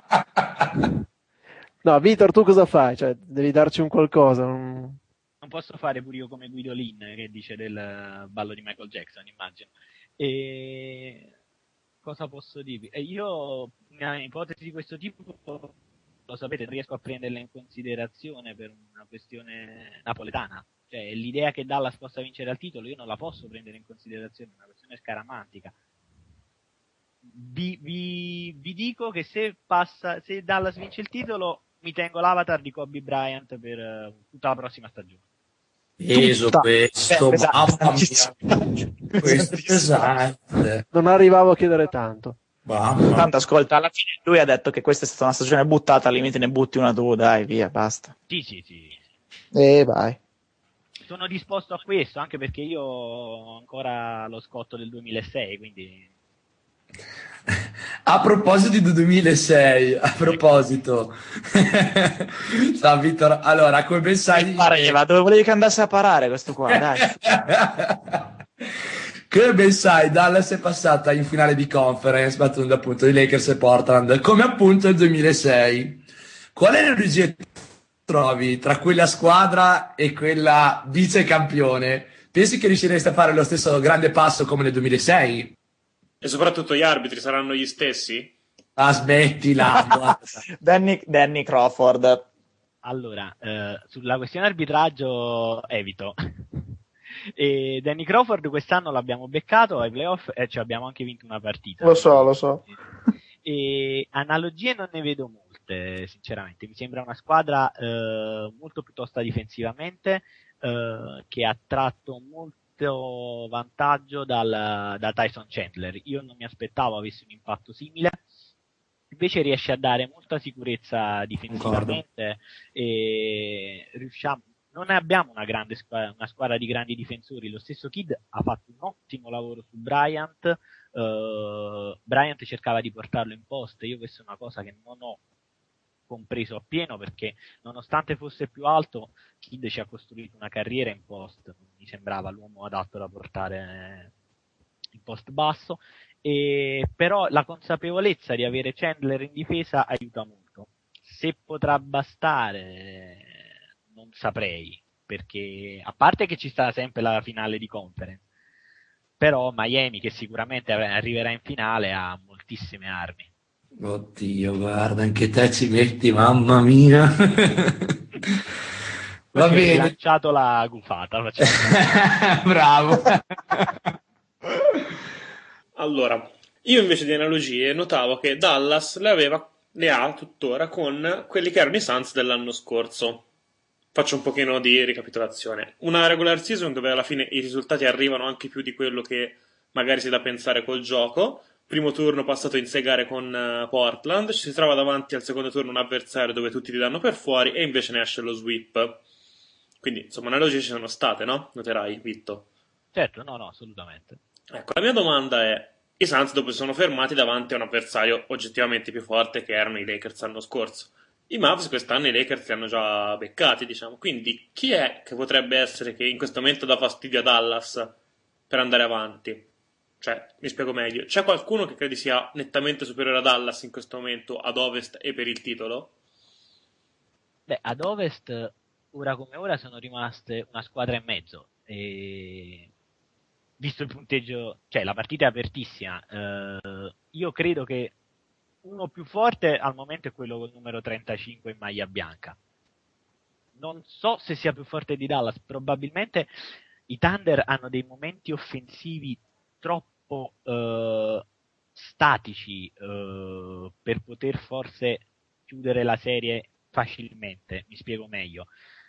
No, Vitor, tu cosa fai? Cioè, devi darci un qualcosa. un- Non posso fare pure io come Guidolin che dice del ballo di Michael Jackson, immagino. E cosa posso dirvi? E io una ipotesi di questo tipo, lo sapete, non riesco a prenderla in considerazione per una questione napoletana. Cioè, l'idea che Dallas possa vincere al titolo, io non la posso prendere in considerazione, è una questione scaramantica. Vi, vi, vi dico che se passa, se Dallas vince il titolo, mi tengo l'avatar di Kobe Bryant per uh, tutta la prossima stagione. Peso Tutta. questo, Eh, esatto, mamma tantissimo. mia, questo è pesante. Non arrivavo a chiedere tanto. Mamma. Tanto ascolta, alla fine lui ha detto che questa è stata una stagione buttata, al limite ne butti una tu, dai, via, basta. Sì, sì, sì. E vai. Sono disposto a questo, anche perché io ho ancora lo scotto del duemilasei, quindi... A proposito del duemilasei, a proposito, ciao Vittor, allora come ben sai, Pareva, dove volevi che andasse a parare questo qua, dai. Come ben sai, Dallas è passata in finale di conference, battendo appunto i Lakers e Portland, come appunto nel duemilasei. Quale analogia trovi tra quella squadra e quella vice campione? Pensi che riuscireste a fare lo stesso grande passo come nel duemilasei? E soprattutto gli arbitri saranno gli stessi? Ah, smettila, guarda. Danny, Danny Crawford. Allora, eh, sulla questione arbitraggio evito. E Danny Crawford quest'anno l'abbiamo beccato ai playoff e ci abbiamo anche vinto una partita. Lo so, lo so. E analogie non ne vedo molte, sinceramente. Mi sembra una squadra eh, molto più tosta difensivamente, eh, che ha tratto molto vantaggio dal, da Tyson Chandler. Io non mi aspettavo avesse un impatto simile. Invece riesce a dare molta sicurezza difensivamente e riusciamo, non abbiamo una grande squadra, una squadra di grandi difensori. Lo stesso Kidd ha fatto un ottimo lavoro su Bryant. Uh, Bryant cercava di portarlo in post. Io questa è una cosa che non ho compreso appieno, perché nonostante fosse più alto, Kidd ci ha costruito una carriera in post. Non mi sembrava l'uomo adatto da portare in post basso. E però la consapevolezza di avere Chandler in difesa aiuta molto. Se potrà bastare non saprei, perché a parte che ci sta sempre la finale di conference, però Miami, che sicuramente arriverà in finale, ha moltissime armi. Oddio, guarda, anche te ci metti, mamma mia. Va Ho bene. lanciato la gufata, facciamo. Bravo. Allora, io invece di analogie notavo che Dallas le aveva, le ha tuttora con quelli che erano i Suns dell'anno scorso. Faccio un pochino di ricapitolazione. Una regular season dove alla fine i risultati arrivano anche più di quello che magari si dà a pensare col gioco. Primo turno passato in sei gare con uh, Portland, ci si trova davanti al secondo turno un avversario dove tutti ti danno per fuori e invece ne esce lo sweep. Quindi, insomma, analogie ci sono state, no? Noterai, Vitto. Certo, no, no, assolutamente. Ecco, la mia domanda è: i Suns dopo si sono fermati davanti a un avversario oggettivamente più forte che erano i Lakers l'anno scorso. I Mavs quest'anno i Lakers li hanno già beccati, diciamo. Quindi chi è che potrebbe essere che in questo momento dà fastidio a Dallas per andare avanti? Cioè, mi spiego meglio. C'è qualcuno che credi sia nettamente superiore a Dallas in questo momento ad Ovest e per il titolo? Beh, ad Ovest, ora come ora, sono rimaste una squadra e mezzo. E visto il punteggio, cioè la partita è apertissima, eh, io credo che uno più forte al momento è quello col numero trentacinque in maglia bianca. Non so se sia più forte di Dallas, probabilmente i Thunder hanno dei momenti offensivi troppo eh, statici eh, per poter forse chiudere la serie facilmente. Mi spiego meglio.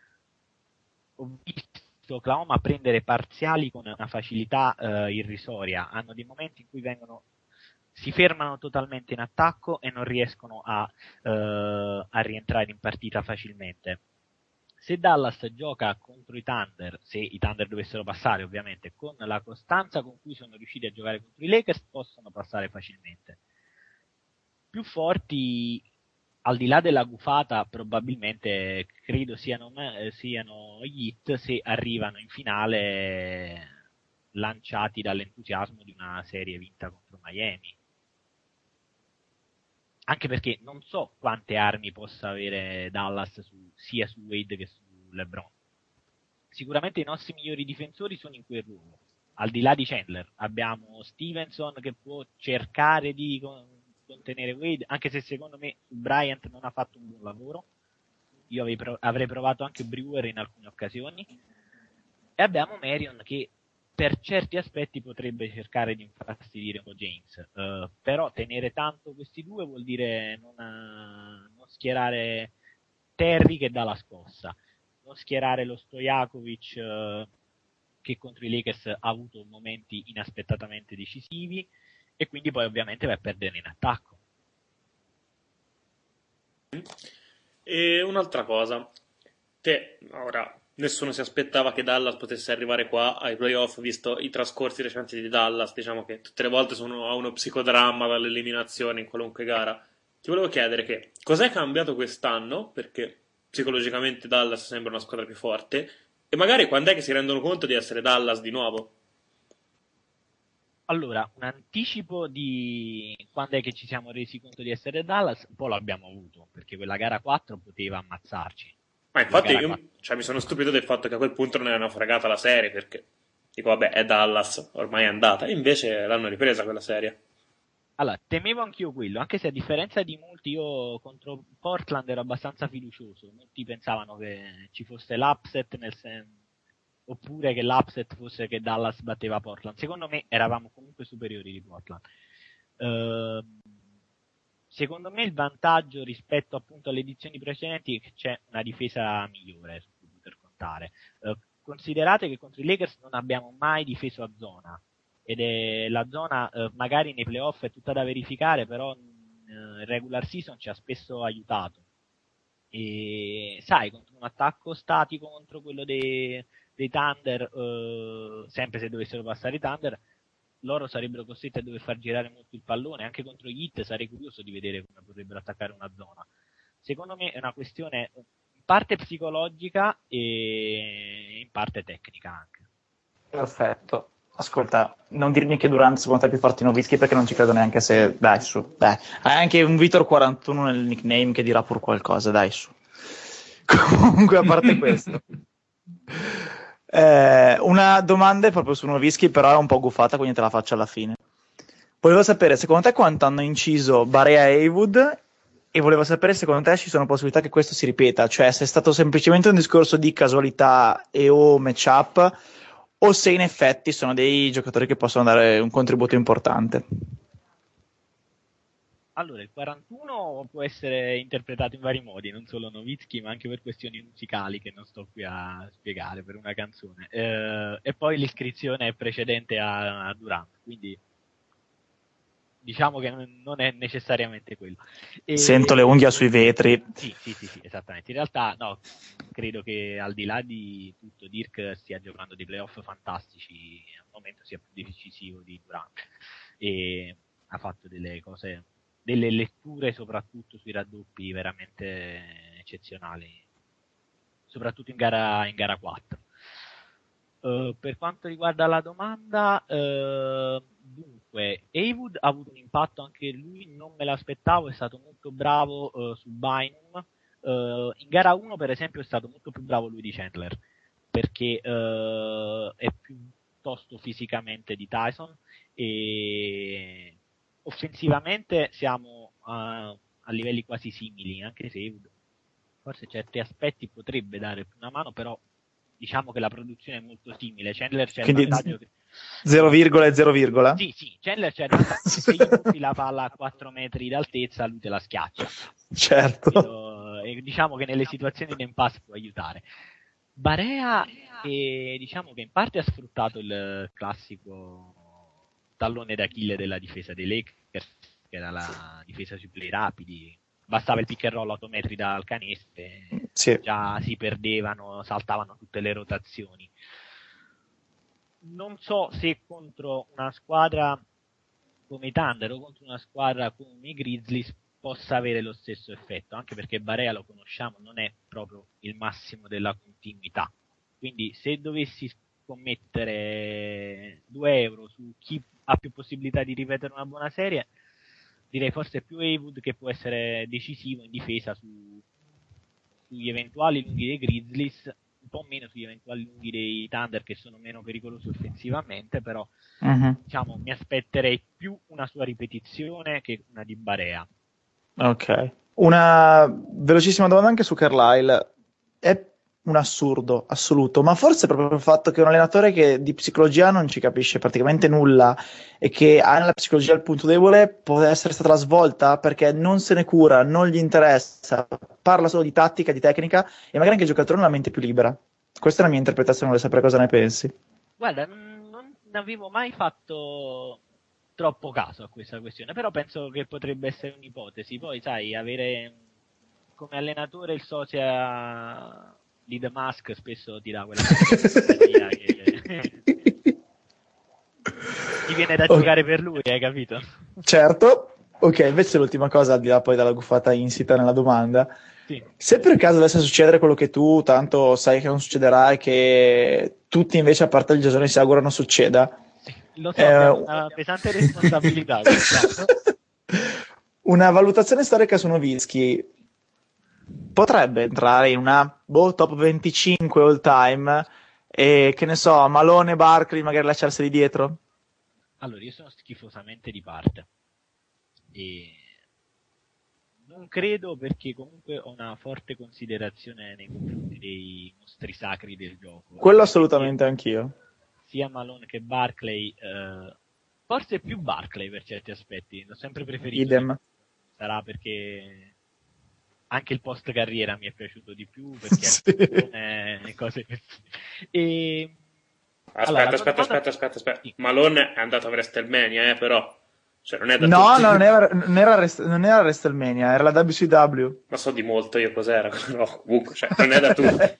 Ho visto Oklahoma prendere parziali con una facilità eh, irrisoria. Hanno dei momenti in cui vengono si fermano totalmente in attacco e non riescono a, eh, a rientrare in partita facilmente. Se Dallas gioca contro i Thunder, se i Thunder dovessero passare ovviamente, con la costanza con cui sono riusciti a giocare contro i Lakers, possono passare facilmente. Più forti, al di là della gufata, probabilmente credo siano, eh, siano gli Heat, se arrivano in finale lanciati dall'entusiasmo di una serie vinta contro Miami. Anche perché non so quante armi possa avere Dallas su, sia su Wade che su LeBron. Sicuramente i nostri migliori difensori sono in quel ruolo. Al di là di Chandler abbiamo Stevenson che può cercare di contenere Wade, anche se secondo me su Bryant non ha fatto un buon lavoro. Io avrei provato anche Brewer in alcune occasioni. E abbiamo Marion che per certi aspetti potrebbe cercare di infastidire un po' James, uh, però tenere tanto questi due vuol dire non, uh, non schierare Terry che dà la scossa, non schierare lo Stojakovic uh, che contro i Lakers ha avuto momenti inaspettatamente decisivi e quindi poi ovviamente va a perdere in attacco. E un'altra cosa, te ora nessuno si aspettava che Dallas potesse arrivare qua ai playoff, visto i trascorsi recenti di Dallas. Diciamo che tutte le volte sono a uno psicodramma dall'eliminazione in qualunque gara. Ti volevo chiedere che cos'è cambiato quest'anno, perché psicologicamente Dallas sembra una squadra più forte, e magari quando è che si rendono conto di essere Dallas di nuovo? Allora, un anticipo di quando è che ci siamo resi conto di essere Dallas, un po' l'abbiamo avuto, perché quella gara quattro poteva ammazzarci. Ma infatti La gara io quattro. cioè, mi sono stupito del fatto che a quel punto non erano fregata la serie, perché dico vabbè è Dallas, ormai è andata, e invece l'hanno ripresa quella serie. Allora, temevo anch'io quello, anche se a differenza di molti io contro Portland ero abbastanza fiducioso. Molti pensavano che ci fosse l'upset nel sen- oppure che l'upset fosse che Dallas batteva Portland. Secondo me eravamo comunque superiori di Portland. Ehm, secondo me il vantaggio rispetto appunto alle edizioni precedenti è che c'è una difesa migliore su cui poter contare. Eh, considerate che contro i Lakers non abbiamo mai difeso a zona. Ed è la zona eh, magari nei playoff è tutta da verificare, però in eh, regular season ci ha spesso aiutato. E sai, contro un attacco statico, contro quello dei, dei Thunder, eh, sempre se dovessero passare i Thunder, loro sarebbero costretti a dover far girare molto il pallone. Anche contro gli Heat sarei curioso di vedere come potrebbero attaccare una zona. Secondo me è una questione in parte psicologica e in parte tecnica anche. Perfetto. Ascolta, non dirmi che Durant secondo te è più forte di Nowitzki, perché non ci credo neanche se... Dai, su, dai. Hai anche un Vitor quarantuno nel nickname che dirà pur qualcosa, dai, su. Comunque, a parte questo. Eh, una domanda proprio su Nowitzki, però è un po' guffata, quindi te la faccio alla fine. Volevo sapere, secondo te, quanto hanno inciso Barea e Haywood, e volevo sapere, secondo te, ci sono possibilità che questo si ripeta? Cioè, se è stato semplicemente un discorso di casualità e o matchup, o se in effetti sono dei giocatori che possono dare un contributo importante. Allora, il quarantuno può essere interpretato in vari modi, non solo Nowitzki, ma anche per questioni musicali che non sto qui a spiegare per una canzone. Eh, e poi l'iscrizione è precedente a, a Durant, quindi diciamo che non è necessariamente quello. E... Sento le unghie sui vetri. Sì, sì, sì, sì, esattamente. In realtà, no, credo che al di là di tutto Dirk stia giocando dei playoff fantastici, al momento sia più decisivo di Durant. E ha fatto delle cose, delle letture soprattutto sui raddoppi veramente eccezionali, soprattutto in gara, in gara quattro. Uh, per quanto riguarda la domanda, uh, dunque, Haywood ha avuto un impatto anche lui, non me l'aspettavo, è stato molto bravo uh, su Bynum. Uh, in gara uno, per esempio, è stato molto più bravo lui di Chandler, perché uh, è piuttosto fisicamente di Tyson, e offensivamente siamo uh, a livelli quasi simili, anche se Haywood forse certi aspetti potrebbe dare più una mano, però diciamo che la produzione è molto simile. Chandler c'è Quindi il vantaggio che... zero virgola e zero virgola? Sì, sì, Chandler c'è il vantaggio che se gli buffi la palla a quattro metri d'altezza lui te la schiaccia. Certo. Quello- e diciamo che nelle situazioni di impasse può aiutare. Barea, eh, diciamo che in parte ha sfruttato il classico tallone d'Achille della difesa dei Lakers, che era la difesa sui play rapidi. Bastava il pick and roll otto metri dal canestro e Sì. già si perdevano, saltavano tutte le rotazioni. Non so se contro una squadra come i Thunder o contro una squadra come i Grizzlies possa avere lo stesso effetto, anche perché Barea, lo conosciamo, non è proprio il massimo della continuità. Quindi se dovessi scommettere due euro su chi ha più possibilità di ripetere una buona serie, direi forse più Haywood, che può essere decisivo in difesa su, sugli eventuali lunghi dei Grizzlies, un po' meno sugli eventuali lunghi dei Thunder, che sono meno pericolosi offensivamente, però Mhm. diciamo mi aspetterei più una sua ripetizione che una di Barea. Ok. Una velocissima domanda anche su Carlisle. È un assurdo assoluto, ma forse proprio il fatto che è un allenatore che di psicologia non ci capisce praticamente nulla e che ha nella psicologia il punto debole può essere stata la svolta, perché non se ne cura, non gli interessa, parla solo di tattica, di tecnica, e magari anche il giocatore non ha la mente più libera. Questa è la mia interpretazione, vuole sapere cosa ne pensi. Guarda, non non avevo mai fatto troppo caso a questa questione, però penso che potrebbe essere un'ipotesi. Poi, sai, avere come allenatore il sosia di The Mask spesso ti dà quella compagnia che ti viene da Ok. giocare per lui, hai capito? Certo. Ok, invece l'ultima cosa, al di là poi dalla guffata insita nella domanda, Sì. se per caso dovesse succedere quello che tu tanto sai che non succederà e che tutti invece a parte il Gesone si augurano succeda, Sì. Lo so, Eh, abbiamo una pesante responsabilità quest'anno. Una valutazione storica su Nowitzki potrebbe entrare in una boh, top venticinque all time e che ne so, Malone e Barkley magari lasciarseli dietro. Allora, io sono schifosamente di parte. E non credo, perché comunque ho una forte considerazione nei confronti dei mostri sacri del gioco. Quello assolutamente anch'io. Sia Malone che Barkley, eh, forse più Barkley per certi aspetti, l'ho sempre preferito. Idem. Sarà perché anche il post carriera mi è piaciuto di più, perché Sì. alcune cose così. E Aspetta, allora, la aspetta, domanda- aspetta, aspetta, aspetta. Sì. Malone è andato a WrestleMania, eh, però. Cioè, non è da No, tutti. no, non era, non era, Rest- non era WrestleMania, era la W C W. Ma so di molto io cos'era, però comunque, cioè, non è da tutti.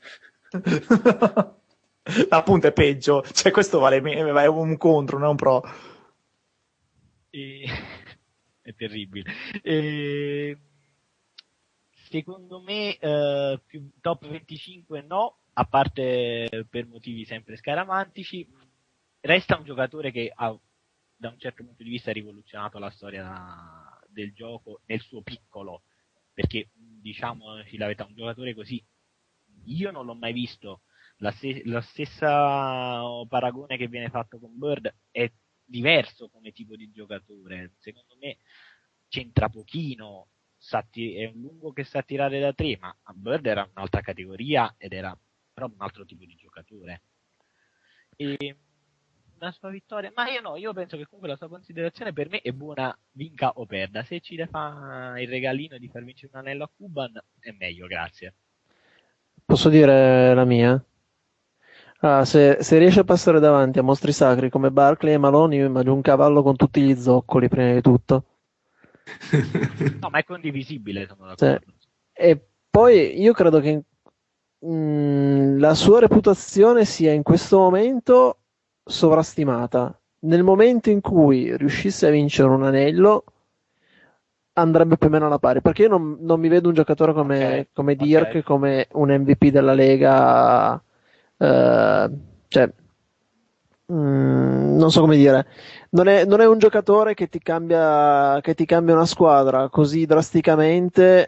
Appunto è peggio, cioè questo vale me- è un contro, non è un pro. E... è terribile. E... Secondo me eh, più top venticinque no, a parte per motivi sempre scaramantici. Resta un giocatore che ha, da un certo punto di vista, rivoluzionato la storia del gioco nel suo piccolo, perché diciamoci la verità, un giocatore così io non l'ho mai visto. La, se- la stessa paragone che viene fatto con Bird è diverso come tipo di giocatore, secondo me c'entra pochino, sa ti- è un lungo che sa tirare da tre, ma Bird era un'altra categoria ed era proprio un altro tipo di giocatore. E una sua vittoria, ma io no, io penso che comunque la sua considerazione per me è buona, vinca o perda. Se ci fa il regalino di far vincere un anello a Cuban è meglio, grazie. Posso dire la mia? Ah, se, se riesce a passare davanti a mostri sacri come Barkley e Malone, io immagino un cavallo con tutti gli zoccoli prima di tutto. No, ma è condivisibile, sono Sì. d'accordo. E poi io credo che mm, la sua reputazione sia in questo momento sovrastimata. Nel momento in cui riuscisse a vincere un anello, andrebbe più o meno alla pari. Perché io non, non mi vedo un giocatore come, Ok, come Dirk, ok. come un M V P della Lega. eh, cioè, mm, non so come dire. Non è, non è un giocatore che ti cambia, che ti cambia una squadra così drasticamente.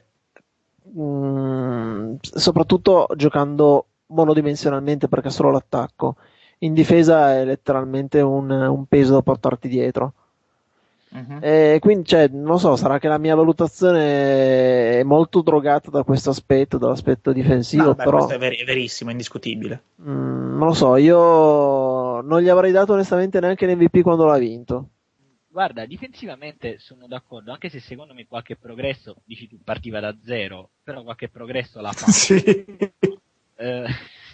Mm, soprattutto giocando monodimensionalmente, perché è solo l'attacco. In difesa è letteralmente un, un peso da portarti dietro. Mhm. E quindi, cioè, non lo so, sarà che la mia valutazione è molto drogata da questo aspetto, dall'aspetto difensivo, No, beh, però questo è, ver- è verissimo, è indiscutibile. mm, non lo so, io non gli avrei dato onestamente neanche l'M V P quando l'ha vinto. Guarda, difensivamente sono d'accordo, anche se secondo me qualche progresso, dici tu, partiva da zero, però qualche progresso l'ha fatto. Sì. Eh,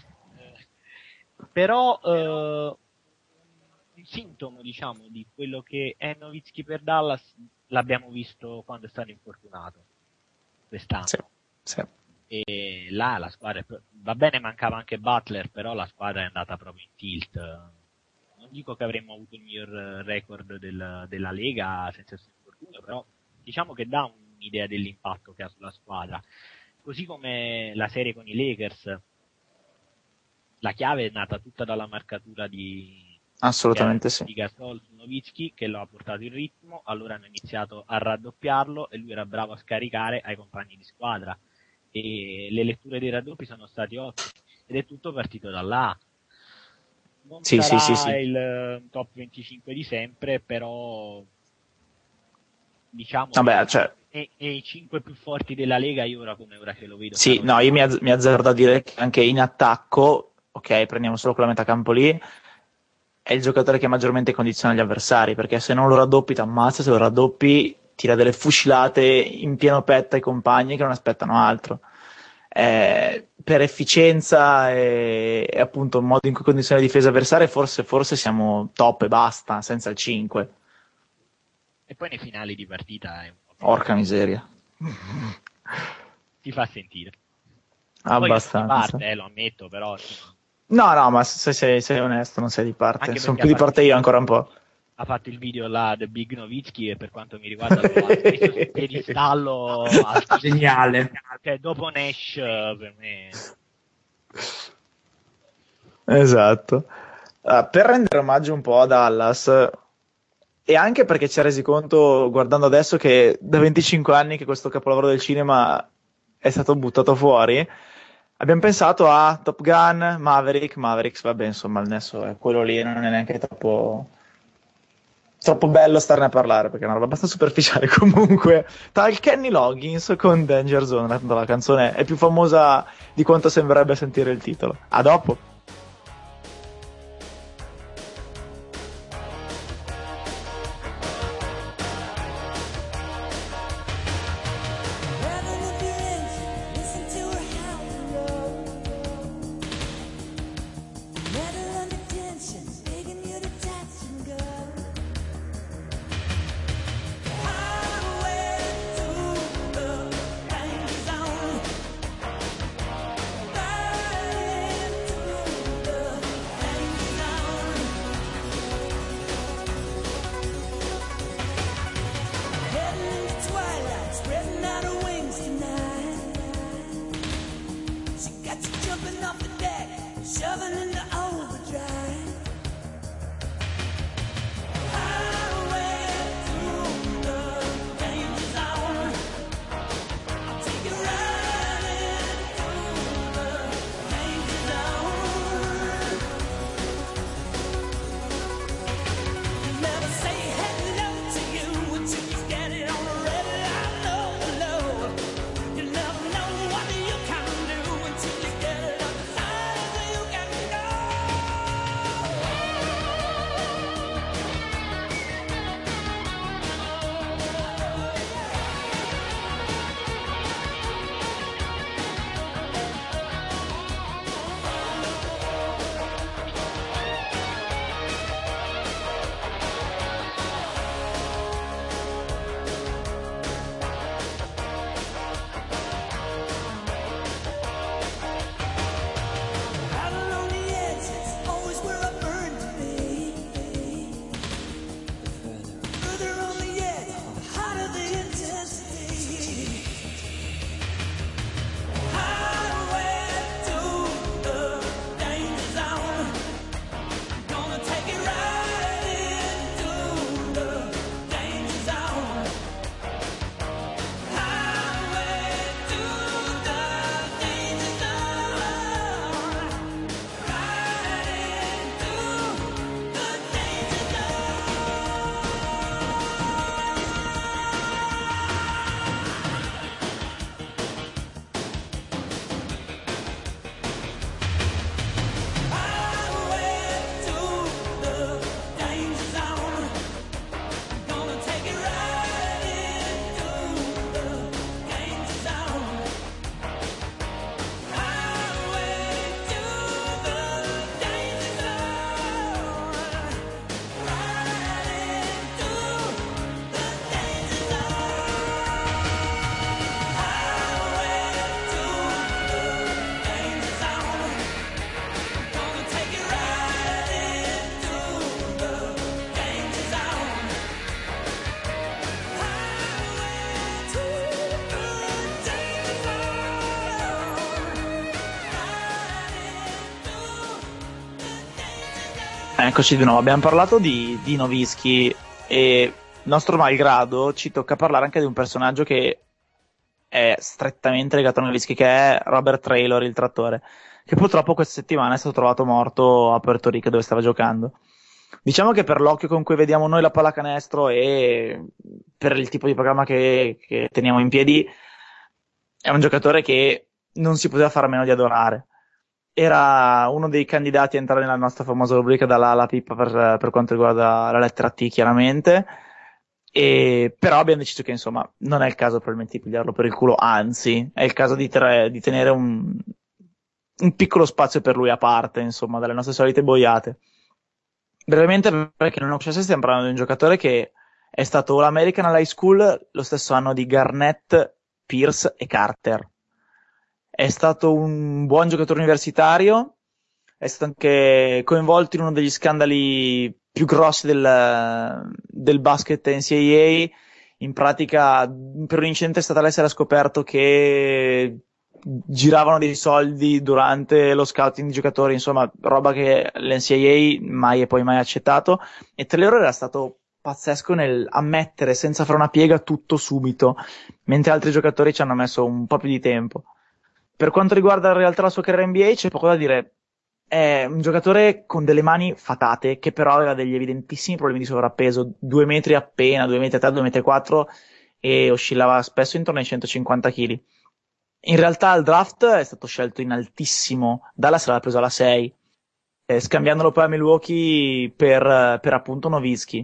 però eh, un sintomo, diciamo, di quello che è Nowitzki per Dallas l'abbiamo visto quando è stato infortunato quest'anno. Sì, sì. E là la squadra è pro- va bene, mancava anche Butler, però la squadra è andata proprio in tilt. Non dico che avremmo avuto il miglior eh, record del- della Lega senza il suo infortunio, però diciamo che dà un'idea dell'impatto che ha sulla squadra. Così come la serie con i Lakers, la chiave è nata tutta dalla marcatura di Assolutamente sì. di Gasol su Nowitzki, che lo ha portato in ritmo. Allora hanno iniziato a raddoppiarlo e lui era bravo a scaricare ai compagni di squadra, e le letture dei raddoppi sono stati ottime ed è tutto partito da là. Non Sì, sarà sì, sì, sì. il eh, top venticinque di sempre, però diciamo Vabbè, che cioè, è, è i cinque più forti della Lega, io ora come ora ce lo vedo. sì, Saranno no, io mi, quattro. azz- mi azzardo a dire che anche in attacco, ok, prendiamo solo quella metà campo lì, è il giocatore che maggiormente condiziona gli avversari, perché se non lo raddoppi ti ammazza, se lo raddoppi tira delle fucilate in pieno petto ai compagni che non aspettano altro. Eh, per efficienza e, e appunto il modo in cui condiziona le difese avversarie forse, forse siamo top e basta, senza il cinque. E poi nei finali di partita è un po' più- Orca miseria. si fa sentire. Poi io sono di Abbastanza. parte, eh, lo ammetto, però insomma, No, no, ma se sei, sei onesto non sei di parte. Anche Sono perché più di ha parte fatto- io ancora un po'. ha fatto il video là The Big Nowitzki e per quanto mi riguarda lo ha messo sul piedistallo alto. Geniale. Cioè, dopo Nash eh, per me Esatto. Uh, per rendere omaggio un po' a Dallas, e anche perché ci ha resi conto, guardando adesso, che da venticinque anni che questo capolavoro del cinema è stato buttato fuori, abbiamo pensato a Top Gun, Maverick, Mavericks, vabbè, insomma, il nesso è quello lì, non è neanche troppo, troppo bello starne a parlare, perché è una roba abbastanza superficiale. Comunque, tal Kenny Loggins con Danger Zone, la canzone è più famosa di quanto sembrerebbe sentire il titolo. A dopo! Rather than be anxious, listen to her howl. Metal under tension, begging you to touch and go. Highway to the danger zone. Riding to the danger zone. Heading into twilight, spreading out her wings tonight. She got you jumping off the deck, shoving into overdrive. Highway to the danger zone. I'll take you right into the danger zone. Never say hello to you until you get it on the red light, low, low. You never know what you can do until you get it on the side so you can go. Out along the edges, always where I burn to be. Further on the edge, the hotter the intensity. Highway to the danger zone. Gonna take it right into the danger zone. Highway to the danger zone. Right into the danger zone. Highway to the danger zone. Gonna take it right into the danger zone. Highway to the danger zone. Right into the danger zone. Highway to the danger zone. Gonna take it right into the danger zone. Highway to the danger zone. Eccoci di nuovo, abbiamo parlato di Dino Vischi e, nostro malgrado, ci tocca parlare anche di un personaggio che è strettamente legato a Nowitzki, che è Robert Traylor, il trattore, che purtroppo questa settimana è stato trovato morto a Puerto Rico dove stava giocando. Diciamo che per l'occhio con cui vediamo noi la pallacanestro e per il tipo di programma che, che teniamo in piedi, è un giocatore che non si poteva fare a meno di adorare. Era uno dei candidati a entrare nella nostra famosa rubrica dalla alla pippa per, per quanto riguarda la lettera T, chiaramente. E, però abbiamo deciso che, insomma, non è il caso probabilmente di pigliarlo per il culo, anzi, è il caso di, tre, di tenere un, un piccolo spazio per lui a parte, insomma, dalle nostre solite boiate. Brevemente, perché non lo conoscesse, stiamo parlando di un giocatore che è stato l'American High School lo stesso anno di Garnett, Pierce e Carter. È stato un buon giocatore universitario, è stato anche coinvolto in uno degli scandali più grossi del, del basket N C A A. In pratica, per un incidente statale si era scoperto che giravano dei soldi durante lo scouting di giocatori, insomma, roba che l'N C A A mai e poi mai accettato, e Taylor era stato pazzesco nel ammettere senza fare una piega tutto subito, mentre altri giocatori ci hanno messo un po' più di tempo. Per quanto riguarda in realtà la sua carriera N B A, c'è poco da dire. È un giocatore con delle mani fatate, che però aveva degli evidentissimi problemi di sovrappeso, due metri appena, due metri tre, due metri quattro, e oscillava spesso intorno ai centocinquanta chili. In realtà al draft è stato scelto in altissimo, Dallas l'aveva preso alla sei, eh, scambiandolo poi a Milwaukee per, per appunto Nowitzki.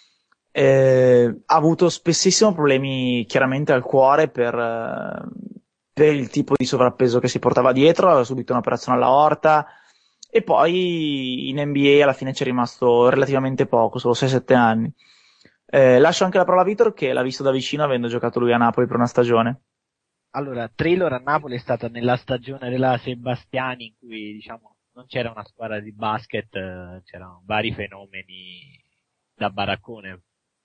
Eh, ha avuto spessissimo problemi chiaramente al cuore per, eh, per il tipo di sovrappeso che si portava dietro, aveva subito un'operazione alla aorta, e poi in N B A alla fine ci è rimasto relativamente poco, solo sei sette anni. Eh, lascio anche la parola a Vitor, che l'ha visto da vicino avendo giocato lui a Napoli per una stagione. Allora, Taylor a Napoli è stata nella stagione della Sebastiani, in cui, diciamo, non c'era una squadra di basket, eh, c'erano vari fenomeni da baraccone,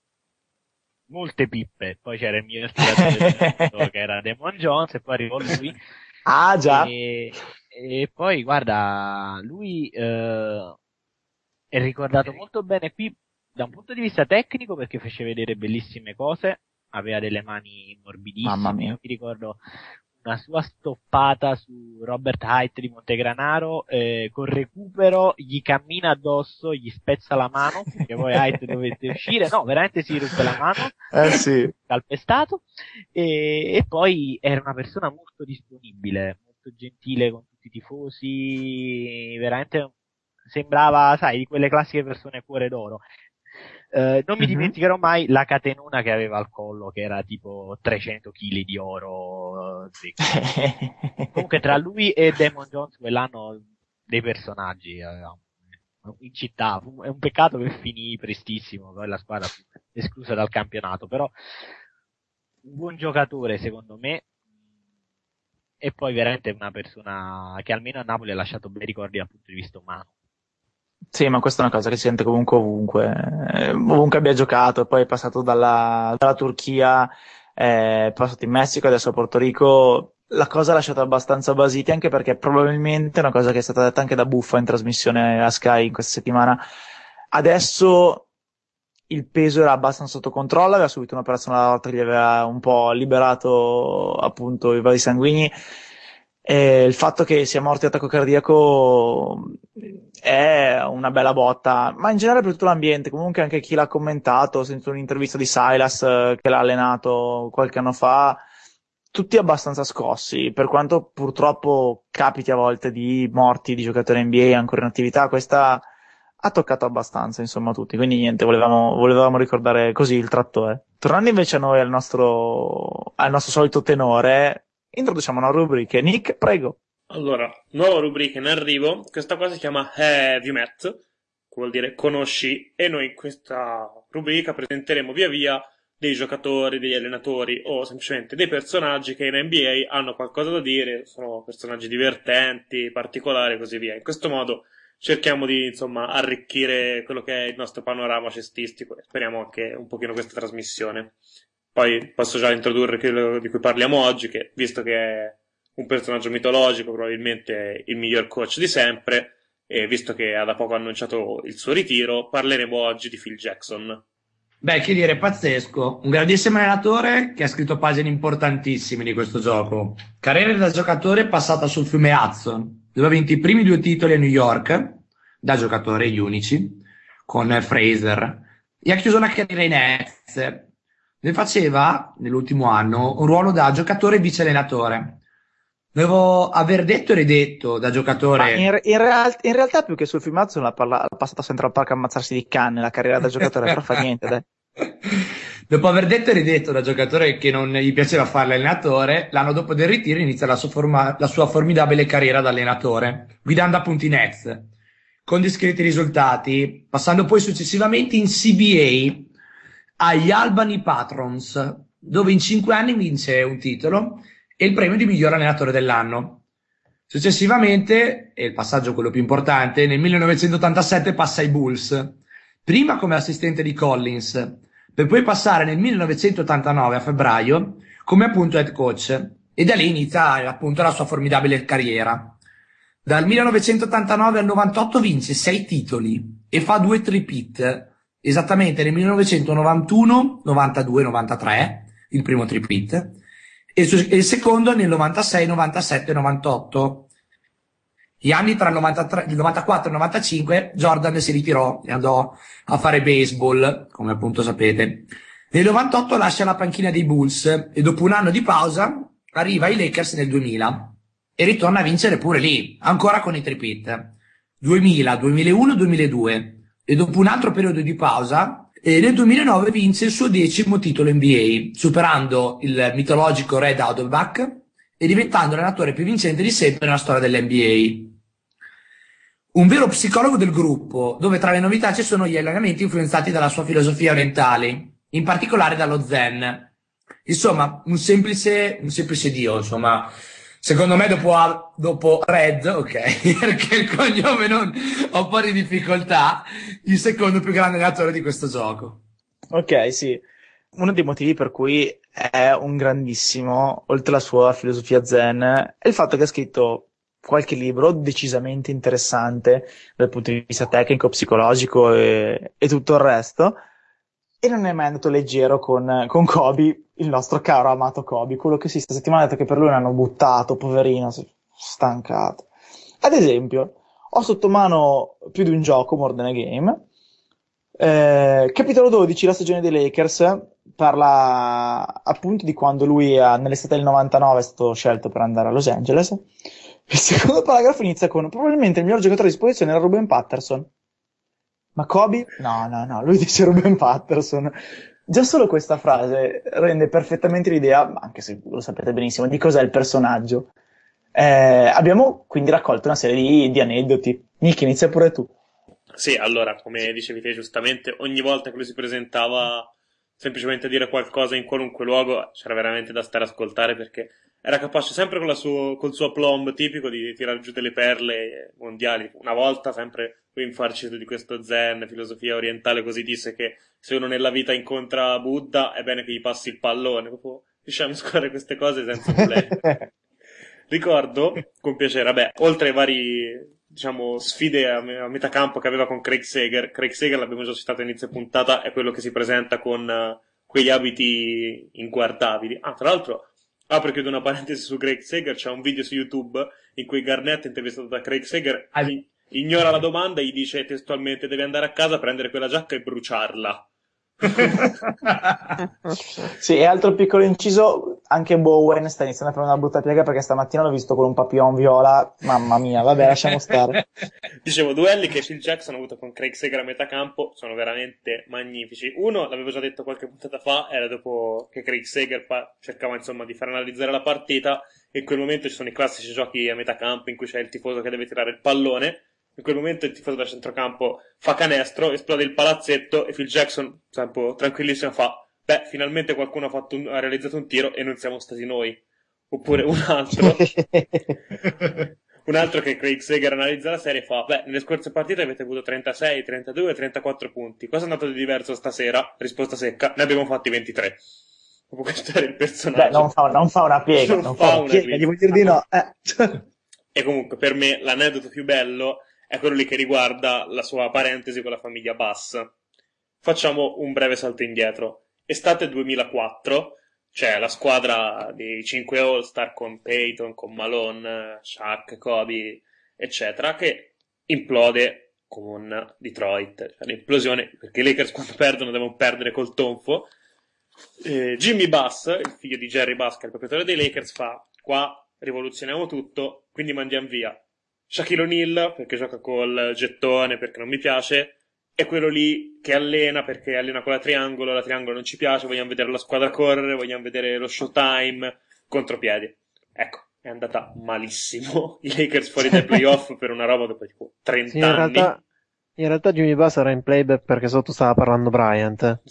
molte pippe, poi c'era il mio ispiratore del mondo, che era Damon Jones, e poi arrivò lui. Ah, già. E, e poi, guarda, lui eh, è ricordato molto bene qui da un punto di vista tecnico, perché fece vedere bellissime cose, aveva delle mani morbidissime. Mamma mia. Io mi ricordo una sua stoppata su Robert Height di Montegranaro, eh, con recupero gli cammina addosso, gli spezza la mano, perché poi Height dovette uscire, no, veramente si ruppe la mano, Eh sì. calpestato, e, e poi era una persona molto disponibile, molto gentile con tutti i tifosi, veramente sembrava, sai, di quelle classiche persone cuore d'oro. Uh, non mi Mhm. dimenticherò mai la catenona che aveva al collo, che era tipo trecento chili di oro. uh, sì. Comunque tra lui e Damon Jones quell'anno dei personaggi uh, in città. Fu- È un peccato che finì prestissimo, poi la squadra fu esclusa dal campionato, però un buon giocatore secondo me, e poi veramente una persona che almeno a Napoli ha lasciato bei ricordi dal punto di vista umano. Sì, ma questa è una cosa che si sente comunque ovunque, eh, ovunque abbia giocato, poi è passato dalla, dalla Turchia, eh, è passato in Messico, adesso a Porto Rico. La cosa ha lasciato abbastanza basiti, anche perché probabilmente è una cosa che è stata detta anche da Buffa in trasmissione a Sky in questa settimana. Adesso il peso era abbastanza sotto controllo, aveva subito un'operazione alla volta che gli aveva un po' liberato appunto i vasi sanguigni. E il fatto che sia morto di attacco cardiaco è una bella botta, ma in generale per tutto l'ambiente. Comunque anche chi l'ha commentato, ho sentito un'intervista di Silas eh, che l'ha allenato qualche anno fa, tutti abbastanza scossi, per quanto purtroppo capiti a volte di morti di giocatori N B A ancora in attività, questa ha toccato abbastanza insomma tutti, quindi niente, volevamo, volevamo ricordare così il trattore. Tornando invece a noi al nostro, al nostro solito tenore, introduciamo una rubrica. Nick, prego. Allora, nuova rubrica in arrivo. Questa qua si chiama Have You Met, che vuol dire conosci, e noi in questa rubrica presenteremo via via dei giocatori, degli allenatori o semplicemente dei personaggi che in N B A hanno qualcosa da dire, sono personaggi divertenti, particolari e così via. In questo modo cerchiamo di, insomma, arricchire quello che è il nostro panorama cestistico e speriamo anche un pochino questa trasmissione. Poi posso già introdurre quello di cui parliamo oggi, che visto che è un personaggio mitologico, probabilmente è il miglior coach di sempre, e visto che ha da poco annunciato il suo ritiro, parleremo oggi di Phil Jackson. Beh, che dire, pazzesco. Un grandissimo allenatore che ha scritto pagine importantissime di questo gioco. Carriera da giocatore passata sul fiume Hudson, dove ha vinto i primi due titoli a New York, da giocatore, gli unici, con Fraser, e ha chiuso la carriera in Nets. Ne faceva, nell'ultimo anno, un ruolo da giocatore e vice allenatore. Devo aver detto e ridetto da giocatore. Ma in, in, real- in realtà più che sul filmazzo l'ha, parla- l'ha passato a Central Park a ammazzarsi di canne la carriera da giocatore, però fa niente, dai. Dopo aver detto e ridetto da giocatore che non gli piaceva fare l'allenatore, l'anno dopo del ritiro inizia la sua, forma- la sua formidabile carriera da allenatore, guidando appunto i Nets, con discreti risultati, passando poi successivamente in C B A agli Albany Patrons, dove in cinque anni vince un titolo e il premio di miglior allenatore dell'anno. Successivamente, e il passaggio quello più importante, nel millenovecentottantasette passa ai Bulls, prima come assistente di Collins, per poi passare nel millenovecentottantanove a febbraio come appunto head coach, e da lì inizia appunto la sua formidabile carriera. Dal millenovecentottantanove al novantotto vince sei titoli e fa due tripit, esattamente nel millenovecentonovantuno, novantadue, novantatré, il primo tripit, e il, suo- e il secondo nel novantasei, novantasette, novantotto. Gli anni tra il novantatré, il novantaquattro e il novantacinque Jordan si ritirò e andò a fare baseball, come appunto sapete. Nel novantotto lascia la panchina dei Bulls e dopo un anno di pausa arriva ai Lakers nel duemila e ritorna a vincere pure lì, ancora con i tripit. duemila, duemilauno, duemiladue e dopo un altro periodo di pausa e nel duemilanove vince il suo decimo titolo N B A, superando il mitologico Red Auerbach e diventando l'allenatore più vincente di sempre nella storia dell'N B A. Un vero psicologo del gruppo, dove tra le novità ci sono gli allenamenti influenzati dalla sua filosofia orientale, in particolare dallo Zen. Insomma, un semplice, un semplice dio, insomma. Secondo me dopo, A- dopo Red, ok, perché il cognome non ho un po' di difficoltà, il secondo più grande allenatore di questo gioco. Ok, sì. Uno dei motivi per cui è un grandissimo, oltre alla sua filosofia zen, è il fatto che ha scritto qualche libro decisamente interessante dal punto di vista tecnico, psicologico e, e tutto il resto, e non è mai andato leggero con, con Kobe, il nostro caro amato Kobe, quello che sì, sta settimana ha detto che per lui l'hanno buttato, poverino, si è stancato. Ad esempio, ho sotto mano più di un gioco, More Than a Game. Eh, capitolo dodici, la stagione dei Lakers, parla appunto di quando lui ha- nell'estate del novantanove è stato scelto per andare a Los Angeles. Il secondo paragrafo inizia con: probabilmente il miglior giocatore a disposizione era Ruben Patterson. Ma Kobe? No, no, no, lui dice Ruben Patterson. Già solo questa frase rende perfettamente l'idea, ma anche se lo sapete benissimo, di cos'è il personaggio. Eh, abbiamo quindi raccolto una serie di, di aneddoti. Nick, inizia pure tu. Sì, allora, come dicevi te giustamente, ogni volta che lui si presentava semplicemente a dire qualcosa in qualunque luogo, c'era veramente da stare a ascoltare perché era capace sempre con la suo, col suo aplomb tipico di tirare giù delle perle mondiali. Una volta, sempre lui infarcito di questo zen, filosofia orientale, così disse che se uno nella vita incontra Buddha è bene che gli passi il pallone. Proprio riusciamo a mescolare queste cose senza problemi. Ricordo con piacere, vabbè, oltre ai vari, diciamo, sfide a, me- a metà campo che aveva con Craig Sager, Craig Sager l'abbiamo già citato a inizio puntata, è quello che si presenta con eh, quegli abiti inguardabili. Ah, tra l'altro, apro e chiudo una parentesi su Craig Sager, c'è un video su YouTube in cui Garnett, intervistato da Craig Sager, Ah, i- ignora la domanda e gli dice testualmente: devi andare a casa, prendere quella giacca e bruciarla. Sì, e altro piccolo inciso, anche Bowen sta iniziando a fare una brutta piega perché stamattina l'ho visto con un papillon viola. Mamma mia, vabbè, lasciamo stare. Dicevo, duelli che Phil Jackson ha avuto con Craig Sager a metà campo sono veramente magnifici. Uno, l'avevo già detto qualche puntata fa, era dopo che Craig Sager pa- cercava insomma di far analizzare la partita, e in quel momento ci sono i classici giochi a metà campo in cui c'è il tifoso che deve tirare il pallone. In quel momento il tifoso da centrocampo fa canestro, esplode il palazzetto e Phil Jackson, sempre tranquillissimo, fa: beh, finalmente qualcuno ha, fatto un- ha realizzato un tiro e non siamo stati noi. Oppure un altro, un altro che Craig Sager analizza la serie, fa: beh, nelle scorse partite avete avuto trentasei, trentadue e trentaquattro punti. Cosa è andato di diverso stasera? Risposta secca: ne abbiamo fatti ventitré. Proprio questo era il personaggio. Beh, non fa, non fa una piega, Non non fa fa una una piega, piega. gli vuoi dire di no? Eh. E comunque, per me, l'aneddoto più bello è quello lì che riguarda la sua parentesi con la famiglia Bass. Facciamo un breve salto indietro. Estate duemilaquattro, c'è la squadra dei cinque All-Star con Peyton, con Malone, Shaq, Kobe, eccetera, che implode con Detroit. Cioè, l'implosione, perché i Lakers quando perdono devono perdere col tonfo. Eh, Jimmy Bass, il figlio di Jerry Bass, che è il proprietario dei Lakers, fa: qua rivoluzioniamo tutto, quindi mandiamo via Shaquille O'Neal perché gioca col gettone, perché non mi piace, e quello lì che allena perché allena con la triangolo, la triangolo non ci piace, vogliamo vedere la squadra correre, vogliamo vedere lo showtime, contropiedi. Ecco, è andata malissimo. I Lakers fuori dai playoff per una roba dopo tipo trenta Sì, in anni. realtà, in realtà Jimmy Bass era in playback perché sotto stava parlando Bryant.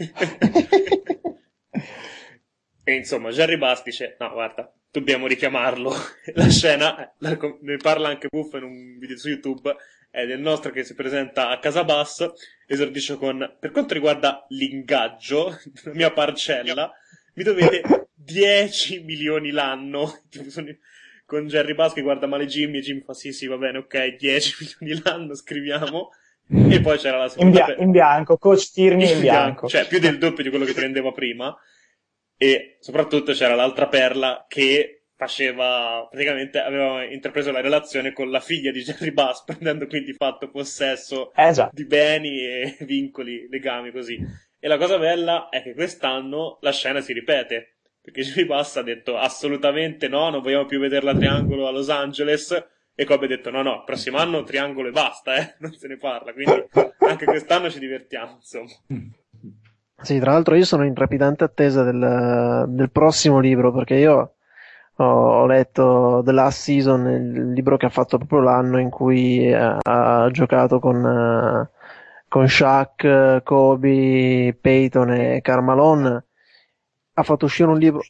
E insomma, Jerry Bass dice: no, guarda, dobbiamo richiamarlo. La scena, eh, la- ne parla anche Buff in un video su YouTube, è del nostro che si presenta a casa Bass, esordisce con: per quanto riguarda l'ingaggio, la mia parcella, mi dovete dieci milioni l'anno. Tipo, sono- con Jerry Bass che guarda male Jimmy e Jimmy fa sì sì va bene ok dieci milioni l'anno scriviamo. E poi c'era la In, seconda bia- pe- in bianco, coach Tierney in in bianco. cioè più del doppio di quello che prendeva prima. E soprattutto c'era l'altra perla che faceva, praticamente aveva intrapreso la relazione con la figlia di Jerry Bass, prendendo quindi fatto possesso Eh già. di beni e vincoli, legami così. E la cosa bella è che quest'anno la scena si ripete, perché Jerry Bass ha detto assolutamente no, non vogliamo più vederla triangolo a Los Angeles, e Kobe ha detto no no, prossimo anno triangolo e basta, eh, non se ne parla, quindi anche quest'anno ci divertiamo, insomma. Sì, tra l'altro io sono in trepidante attesa del, del prossimo libro, perché io ho, ho letto The Last Season, il libro che ha fatto proprio l'anno in cui ha, ha giocato con, eh, con Shaq, Kobe, Peyton e Karl Malone. Ha fatto uscire un libro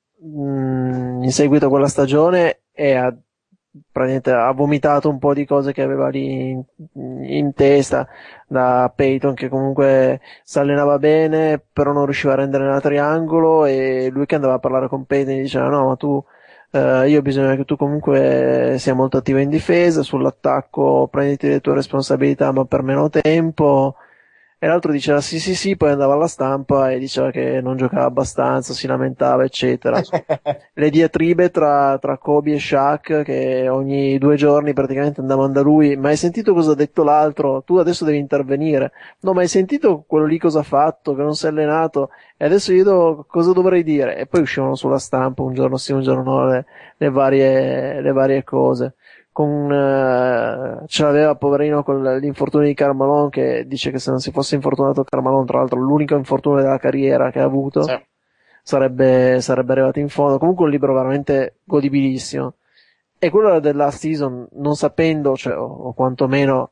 mh, in seguito a quella stagione e ha, praticamente, ha vomitato un po' di cose che aveva lì in, in testa, da Peyton che comunque si allenava bene però non riusciva a rendere nel triangolo, e lui che andava a parlare con Peyton e gli diceva no ma tu eh, io ho bisogno che tu comunque sia molto attivo in difesa, sull'attacco prenditi le tue responsabilità ma per meno tempo. E l'altro diceva sì sì sì, poi andava alla stampa e diceva che non giocava abbastanza, si lamentava eccetera. Le diatribe tra, tra Kobe e Shaq, che ogni due giorni praticamente andavano da lui, ma hai sentito cosa ha detto l'altro? Tu adesso devi intervenire. No, ma hai sentito quello lì cosa ha fatto, che non si è allenato, e adesso io do- cosa dovrei dire? E poi uscivano sulla stampa un giorno sì un giorno no le, le varie, le varie cose. Con, eh, ce l'aveva poverino con l'infortunio di Karl Malone, che dice che se non si fosse infortunato Karl Malone, tra l'altro l'unico infortunio della carriera che ha avuto, Sì. sarebbe, sarebbe arrivato in fondo. Comunque un libro veramente godibilissimo. E quello della season, non sapendo, cioè, o, o quantomeno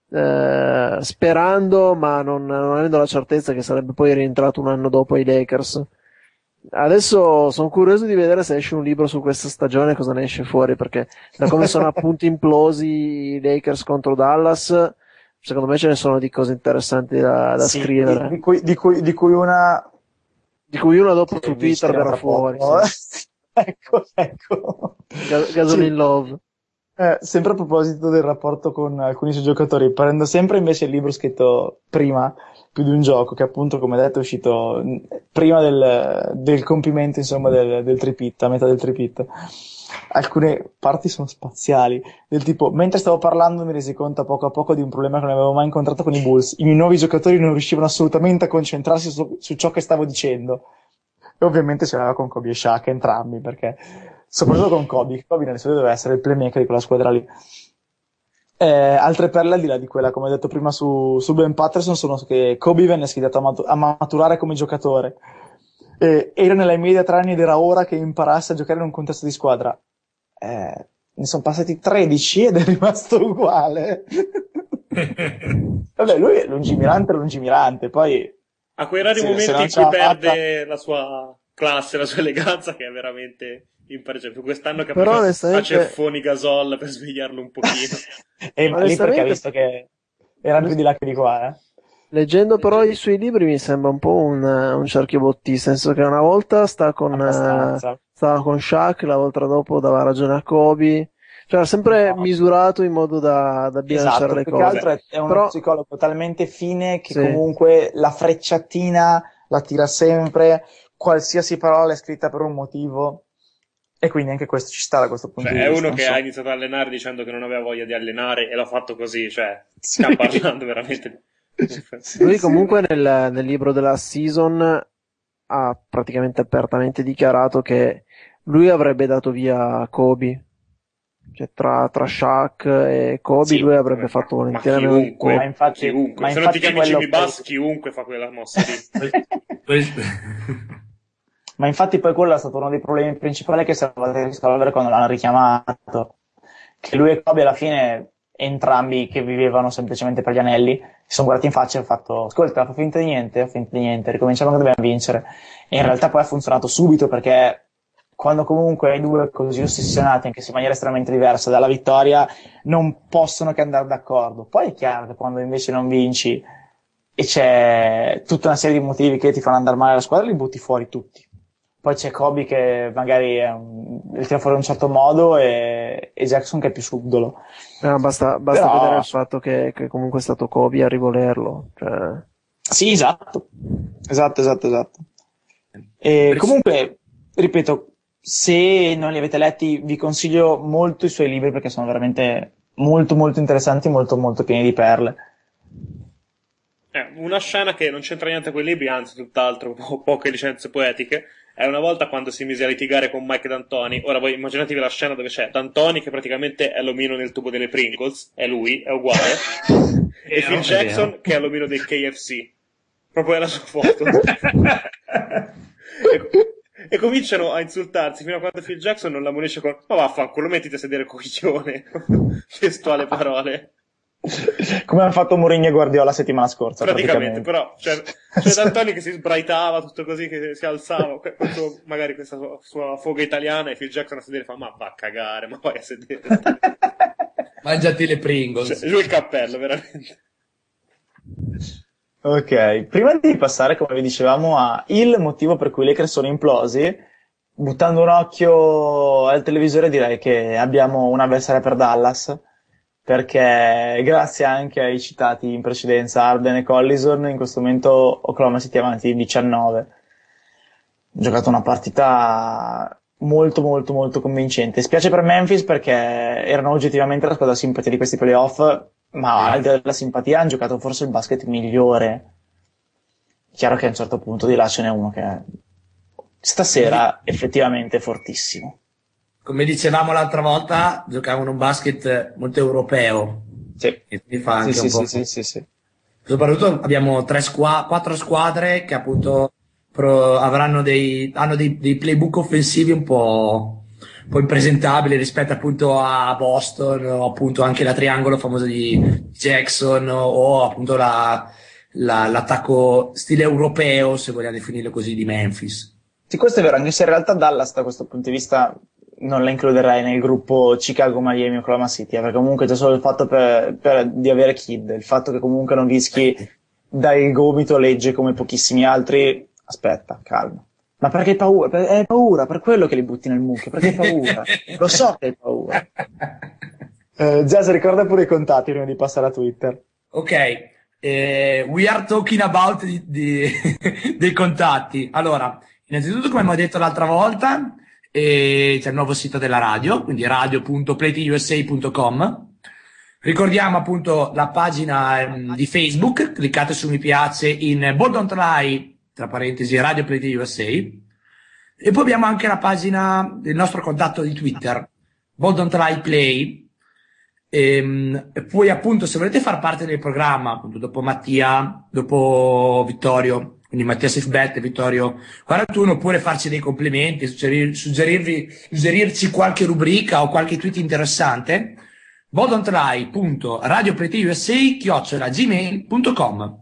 eh, sperando, ma non, non avendo la certezza che sarebbe poi rientrato un anno dopo ai Lakers. Adesso sono curioso di vedere se esce un libro su questa stagione, cosa ne esce fuori, perché da come sono appunto implosi i Lakers contro Dallas, secondo me ce ne sono di cose interessanti da, da Sì, scrivere, di, di cui, di, cui, di cui una di cui una dopo che su vi Twitter spiegherò verrà tra fuori. poco. Sì. ecco, ecco. Ga- Gasoline Sì. Love. Eh, sempre a proposito del rapporto con alcuni suoi giocatori, prendo sempre invece il libro scritto prima, più di un gioco, che appunto, come detto, è uscito mh, prima del, del compimento, insomma, del, del tripit, a metà del tripit. Alcune parti sono spaziali, del tipo, mentre stavo parlando mi resi conto a poco a poco di un problema che non avevo mai incontrato con i Bulls. I miei nuovi giocatori non riuscivano assolutamente a concentrarsi su, su ciò che stavo dicendo. E ovviamente ce l'aveva con Kobe e Shaq entrambi, perché soprattutto con Kobe, Kobe nel solito doveva essere il playmaker di quella squadra lì. Eh, altre perle al di là di quella, come ho detto prima su, su Ben Patterson, sono che Kobe venne sfidato a, matu- a maturare come giocatore. Eh, era nella media tre anni ed era ora che imparasse a giocare in un contesto di squadra. Eh, ne sono passati tredici ed è rimasto uguale. Vabbè, lui è lungimirante, lungimirante, poi A quei rari se- se momenti non in ce cui l'ha perde la sua classe, la sua eleganza, che è veramente impareggiabile. Quest'anno che ha Però preso a onestamente, ceffoni Gasol per svegliarlo un pochino. E ma lì perché ha onestamente, visto che era più di là che di qua, eh? leggendo però i suoi libri mi sembra un po' un, un cerchiobottista, nel senso che una volta sta con, eh, Abbastanza. stava con Shaq, la volta dopo dava ragione a Kobe, cioè ha sempre No. misurato in modo da, da bilanciare Esatto, le più che cose. altro è, è uno Però, psicologo talmente fine che sì, comunque la frecciatina la tira sempre, qualsiasi parola è scritta per un motivo, e quindi anche questo ci sta da questo punto Cioè, di è vista. uno che ha insomma. iniziato a allenare dicendo che non aveva voglia di allenare e l'ha fatto così, cioè, Sì. sta parlando veramente. Sì, lui sì. comunque nel, nel libro della season ha praticamente apertamente dichiarato che lui avrebbe dato via Kobe, cioè tra, tra Shaq e Kobe Sì, lui avrebbe ma, fatto ma volentieri a meno di chiunque, Ma Kobe. infatti, chiunque. ma Se non ti infatti chiami quello Jimmy poi, Bass, chiunque fa quella mossa lì. Poi- ma infatti poi quello è stato uno dei problemi principali che si è andato a risolvere quando l'hanno richiamato, che lui e Kobe alla fine, entrambi che vivevano semplicemente per gli anelli, si sono guardati in faccia e hanno fatto: ascolta, fa finta di niente, fa finta di niente, ricominciamo che dobbiamo vincere. E in realtà poi ha funzionato subito, perché quando comunque hai due così ossessionati, anche se in maniera estremamente diversa, dalla vittoria, non possono che andare d'accordo. Poi è chiaro che quando invece non vinci e c'è tutta una serie di motivi che ti fanno andare male alla squadra, li butti fuori tutti. Poi c'è Kobe che magari è un, li tira fuori in un certo modo e, e Jackson che è più subdolo. Eh, basta basta Però- vedere il fatto che, che comunque è stato Kobe a rivolerlo. Cioè, Sì, esatto. Esatto, esatto, esatto. E comunque, ripeto, se non li avete letti, vi consiglio molto i suoi libri perché sono veramente molto, molto interessanti, molto, molto pieni di perle. Eh, una scena che non c'entra niente con i libri, anzi, tutt'altro, po- poche licenze poetiche. È una volta quando si mise a litigare con Mike D'Antoni. Ora voi immaginatevi la scena dove c'è D'Antoni che praticamente è l'omino nel tubo delle Pringles, è lui, è uguale, e Vero, Phil è Jackson vero. che è l'omino del K F C. Proprio è la sua foto. e, e cominciano a insultarsi fino a quando Phil Jackson non la ammonisce con ma vaffanculo, mettiti a sedere coglione. Testuale parole. Come hanno fatto Mourinho e Guardiola la settimana scorsa, Praticamente, praticamente. però c'è, c'è D'Antoni che si sbraitava, tutto così, che si alzava, que- questo- magari questa sua, sua foga italiana, e Phil Jackson a sedere fa, ma va a cagare, ma vai a sedere. Mangiati le Pringles. Cioè, giù il cappello, veramente. Ok, prima di passare, come vi dicevamo, a il motivo per cui i Lakers sono implosi, buttando un occhio al televisore direi che abbiamo un avversario per Dallas, perché grazie anche ai citati in precedenza Harden e Collison, in questo momento Oklahoma City è avanti di diciannove. Ha giocato una partita molto molto molto convincente. Spiace per Memphis perché erano oggettivamente la squadra simpatia di questi playoff, ma al di là della simpatia hanno giocato forse il basket migliore. Chiaro che a un certo punto di là ce n'è uno che è stasera effettivamente fortissimo. Come dicevamo l'altra volta, giocavano un basket molto europeo. Sì, E mi fa anche sì, un sì, po'. sì, sì, sì. Soprattutto abbiamo tre squa- quattro squadre che appunto pro- avranno dei, hanno dei, dei playbook offensivi un po', un po' impresentabili rispetto appunto a Boston o appunto anche la triangolo famosa di Jackson o appunto la, la- l'attacco stile europeo, se vogliamo definirlo così, di Memphis. Sì, questo è vero, anche se in realtà Dallas da questo punto di vista non la includerei nel gruppo Chicago, Miami, Oklahoma City, eh, perché comunque già solo il fatto per, per- di avere Kid, il fatto che comunque non rischi dal gomito legge come pochissimi altri, aspetta, calma. Ma perché hai paura? Per- hai paura, per quello che li butti nel mucchio, perché hai paura. Lo so che hai paura. Eh, Jazz, ricorda pure i contatti prima di passare a Twitter. Ok, eh, we are talking about di- di- dei contatti. Allora, innanzitutto, come abbiamo detto l'altra volta, eh, c'è il nuovo sito della radio, quindi radio punto playtvusa punto com. Ricordiamo appunto la pagina ehm, di Facebook, cliccate su mi piace in Bold Don't Lie, tra parentesi, Radio Play T V U S A. E poi abbiamo anche la pagina del nostro contatto di Twitter, Bold Don't Lie Play. Ehm, E poi appunto se volete far parte del programma, appunto dopo Mattia, dopo Vittorio, quindi Mattia Sifbet e Vittorio quarantuno, oppure farci dei complimenti, suggerir- suggerirvi, suggerirci qualche rubrica o qualche tweet interessante, boldontlai punto radioplaytvusa chiocciola gmail punto com.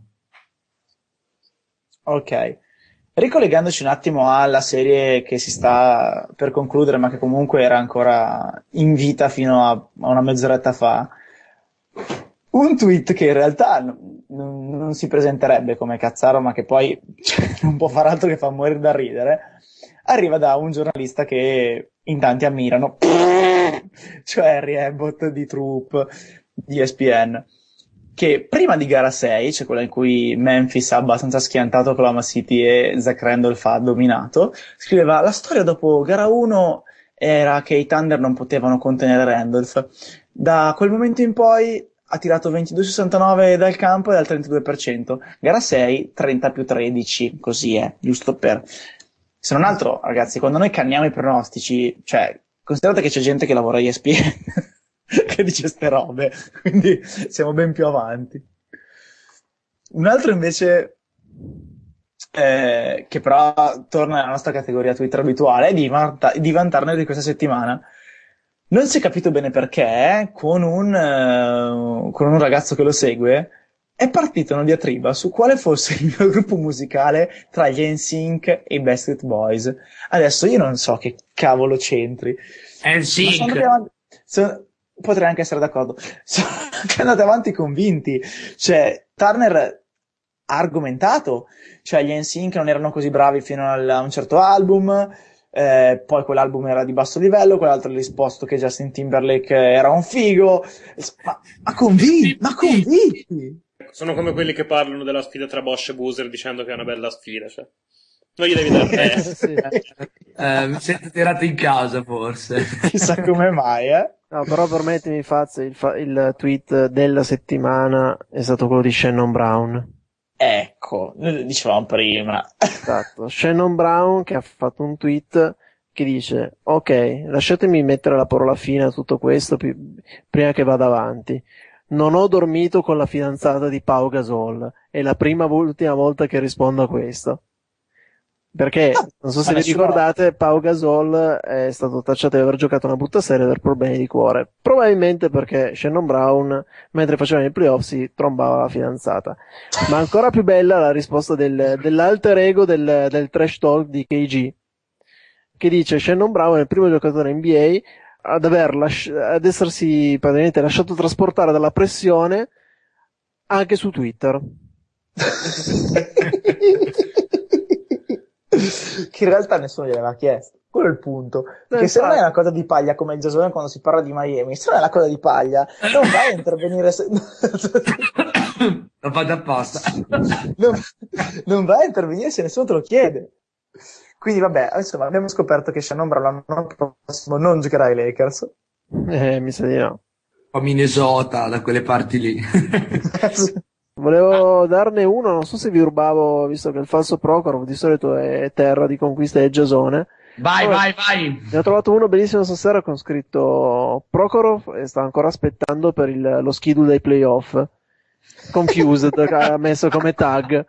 Ok. Ricollegandoci un attimo alla serie che si sta per concludere, ma che comunque era ancora in vita fino a, a una mezz'oretta fa, un tweet che in realtà n- non, non si presenterebbe come cazzaro, ma che poi cioè, non può far altro che far morire da ridere, arriva da un giornalista che in tanti ammirano, cioè Harry Abbott di Troop di E S P N, che prima di gara sei, cioè quella in cui Memphis ha abbastanza schiantato Oklahoma City e Zach Randolph ha dominato, scriveva: la storia dopo gara uno era che i Thunder non potevano contenere Randolph. Da quel momento in poi ha tirato ventidue virgola sessantanove dal campo e dal trentadue per cento. Gara sei, trenta più tredici, così è, giusto per... Se non altro, ragazzi, quando noi canniamo i pronostici, cioè, considerate che c'è gente che lavora a E S P N che dice ste robe, quindi siamo ben più avanti. Un altro invece, eh, che però torna nella nostra categoria Twitter abituale, è di, vanta- di vantarne di questa settimana. Non si è capito bene perché, con un, eh, con un ragazzo che lo segue, è partita una diatriba su quale fosse il mio gruppo musicale tra gli N Sync e i Backstreet Boys. Adesso io non so che cavolo c'entri. Ma sono andati N-Sync. avanti- sono- potrei anche essere d'accordo. Sono andati avanti convinti. Cioè, Turner ha argomentato, cioè gli N Sync non erano così bravi fino al- a un certo album, eh, poi quell'album era di basso livello, quell'altro ha risposto che Justin Timberlake era un figo, ma, ma convinti, ma convinti! Sono come quelli che parlano della sfida tra Bosch e Boozer dicendo che è una bella sfida, cioè. Non gli devi dare resto. Sì. Eh, mi sento tirato in causa, forse. Chissà come mai, eh? No, però permettimi, Faz, il, fa- il tweet della settimana è stato quello di Shannon Brown. Ecco, noi lo dicevamo prima. Esatto, Shannon Brown che ha fatto un tweet che dice: ok, lasciatemi mettere la parola fine a tutto questo pi- prima che vada avanti. Non ho dormito con la fidanzata di Pau Gasol, è la prima vo- ultima volta che rispondo a questo. Perché, non so se Ma vi nessuno- ricordate, Pau Gasol è stato tacciato di aver giocato una brutta serie per problemi di cuore. Probabilmente perché Shannon Brown, mentre facevano i playoff, si trombava la fidanzata. Ma ancora più bella la risposta del, dell'alter ego del, del trash talk di K G, che dice: Shannon Brown è il primo giocatore N B A ad aver lasci- ad essersi praticamente lasciato trasportare dalla pressione anche su Twitter. Che in realtà nessuno gliel'aveva chiesto. Quello è il punto. Perché Eh, se non è infatti. una cosa di paglia come il Giasone quando si parla di Miami, se non è una cosa di paglia, non vai a intervenire se... L'ho fatto apposta. non, non vai a intervenire se nessuno te lo chiede. Quindi vabbè, insomma, abbiamo scoperto che Shannon Brown l'anno prossimo non giocherà ai Lakers. Eh, mi sa di no. O Minnesota, da quelle parti lì. Volevo darne uno, non so se vi urbavo, visto che il falso Prokhorov di solito è terra di conquista del Giasone. Vai, Allora, vai, vai. Ne ho trovato uno bellissimo stasera con scritto Prokhorov e sta ancora aspettando per il- lo schedule dei playoff. Confused, che ha messo come tag.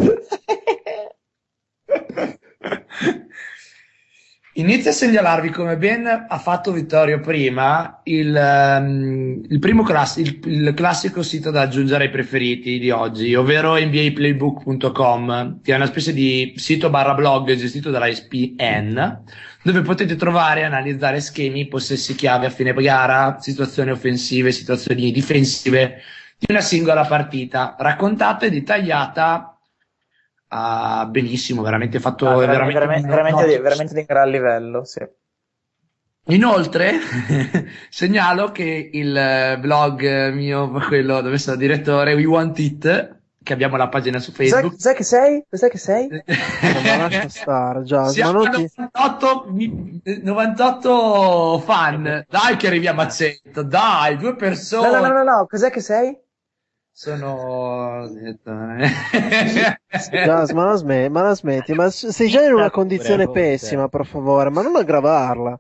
Inizio a segnalarvi come ben ha fatto Vittorio prima il, ehm, il primo class- il, il classico sito da aggiungere ai preferiti di oggi, ovvero N B A playbook punto com, che è una specie di sito barra blog gestito dalla E S P N, dove potete trovare e analizzare schemi, possessi chiave a fine gara, situazioni offensive, situazioni difensive di una singola partita, raccontata e dettagliata. Ah, benissimo, veramente fatto Ah, vera- veramente, veramente, veramente, di, veramente di un gran livello, sì. Inoltre segnalo che il eh, blog mio, quello dove sono direttore, We Want It, che abbiamo la pagina su Cos'è, Facebook. cos'è che sei? Cos'è che sei? Non la lascia stare, già. Ma Siamo non a ti... novantotto, mi- novantotto fan. Dai che arriviamo a cento, dai, due No, persone. no, no, no, no, cos'è che sei? Sono Già, ma la smetti, ma la smetti, ma s- sei già in una condizione Pure, pessima, per favore, ma non aggravarla.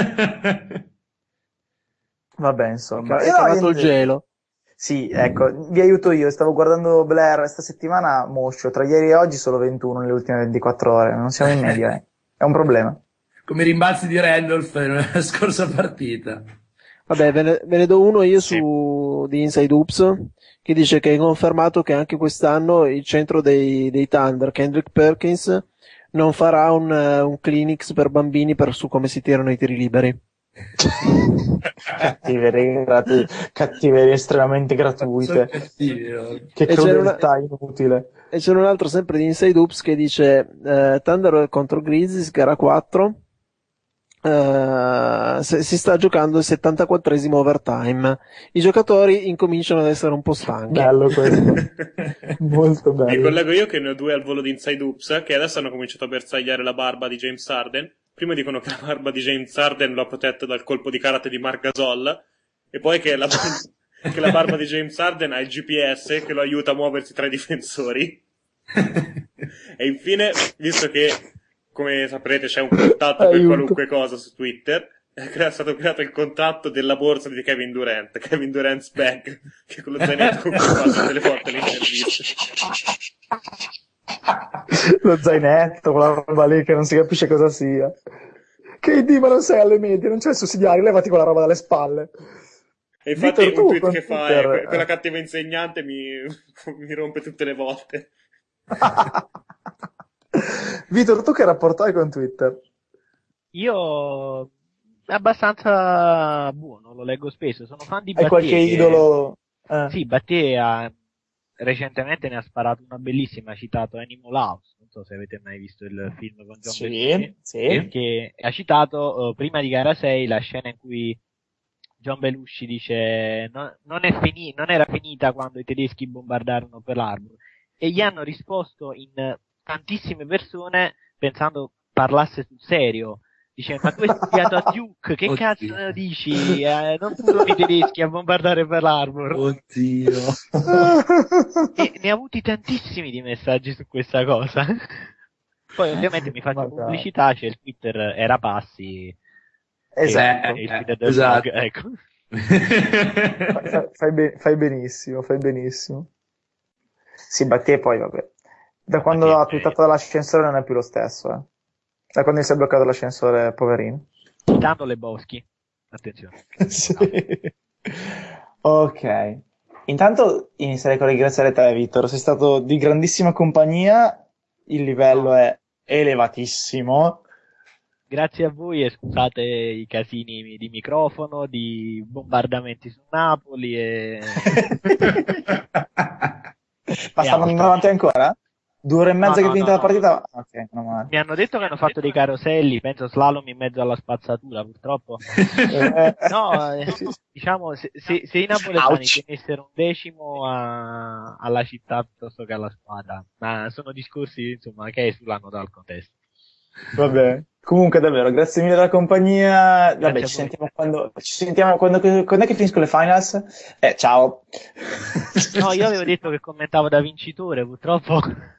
Vabbè, insomma. Hai Io no, chiamato il io- gelo. Sì, ecco, vi aiuto io. Stavo guardando Blair questa settimana, moscio. Tra ieri e oggi solo ventuno nelle ultime ventiquattro ore. Non siamo in media, eh. È un problema. Come i rimbalzi di Randolph nella scorsa partita. Vabbè, ve ne, ve ne do uno io Sì. su di Inside Hoops, che dice che è confermato che anche quest'anno il centro dei, dei Thunder, Kendrick Perkins, non farà un, eh, un clinics per bambini per su come si tirano i tiri liberi. Cattiverie, gratu- cattiverie estremamente Sono gratuite. cattivi, no? Che E c'era crudeltà inutile. E c'è un altro sempre di Inside Hoops che dice eh, Thunder contro Grizzlies, gara quattro. Eh, se- si sta giocando il settantaquattresimo overtime. I giocatori incominciano ad essere un po' stanchi. Bello questo. Molto Mi bello. collego io che ne ho due al volo di Inside Hoops, che adesso hanno cominciato a bersagliare la barba di James Harden. Prima dicono che la barba di James Harden lo ha protetto dal colpo di karate di Marc Gasol, e poi che la, che la barba di James Harden ha il G P S che lo aiuta a muoversi tra i difensori. E infine, visto che, come saprete, c'è un contatto per Aiuto. qualunque cosa su Twitter, è crea- stato creato il contatto della borsa di Kevin Durant, Kevin Durant's bag, che è quello zainetto con cui passa tutte le volte le interviste. Lo zainetto, quella roba lì che non si capisce cosa sia. Che di, ma non sei alle medie, non c'è il sussidiario, levati quella roba dalle spalle. E infatti Victor, un tu tweet con che fa Twitter, è que- quella eh. cattiva insegnante mi, mi rompe tutte le volte. Vitor, tu che rapporto hai con Twitter? Io abbastanza buono, lo leggo spesso, sono fan di Hai Battier. qualche che- idolo? Eh. Sì, Battier ha- recentemente ne ha sparato una bellissima, ha citato Animal House, non so se avete mai visto il film con John Sì, Belushi, sì. che ha citato eh, prima di gara sei la scena in cui John Belushi dice non, non, è fini- non era finita quando i tedeschi bombardarono Pearl Harbor, e gli hanno risposto in tantissime persone pensando parlasse sul serio. Dice, ma tu hai studiato a Duke, che Oddio. cazzo dici? Eh, non furono i tedeschi a bombardare Pearl Harbor. Oddio. E ne ha avuti tantissimi di messaggi su questa cosa. Poi ovviamente mi faccio Ma dai. pubblicità, c'è il Twitter Era Passi. Esatto. e- e il Eh, Twitter del esatto. blog, ecco. Fai, fai be- fai benissimo, fai benissimo. Sì, Battier poi, vabbè. Da quando Battier, ha twittato dall'ascensore non è più lo stesso, eh. Da quando si è bloccato l'ascensore, poverino. Citando le Boschi. Attenzione. Sì. Ok. Intanto inizierei con ringraziare te, Vittor. Sei stato di grandissima compagnia. Il livello è elevatissimo. Grazie a voi e scusate i casini di microfono, di bombardamenti su Napoli e... Ma stanno andando avanti ancora? Due ore e mezza No, che no, è finita no, la partita? Ok, meno male. Mi hanno detto che hanno fatto dei caroselli, penso slalom in mezzo alla spazzatura, purtroppo. Eh, No, eh, sì. diciamo, se, se, se i napoletani Ouch. tenessero un decimo a- alla città piuttosto che alla squadra, ma sono discorsi, insomma, che esulano dal contesto. Vabbè. Comunque, davvero, grazie mille della compagnia. Vabbè, a ci voi. sentiamo quando, ci sentiamo quando, quando è che finiscono le finals? Eh, ciao. No, io avevo detto che commentavo da vincitore, purtroppo.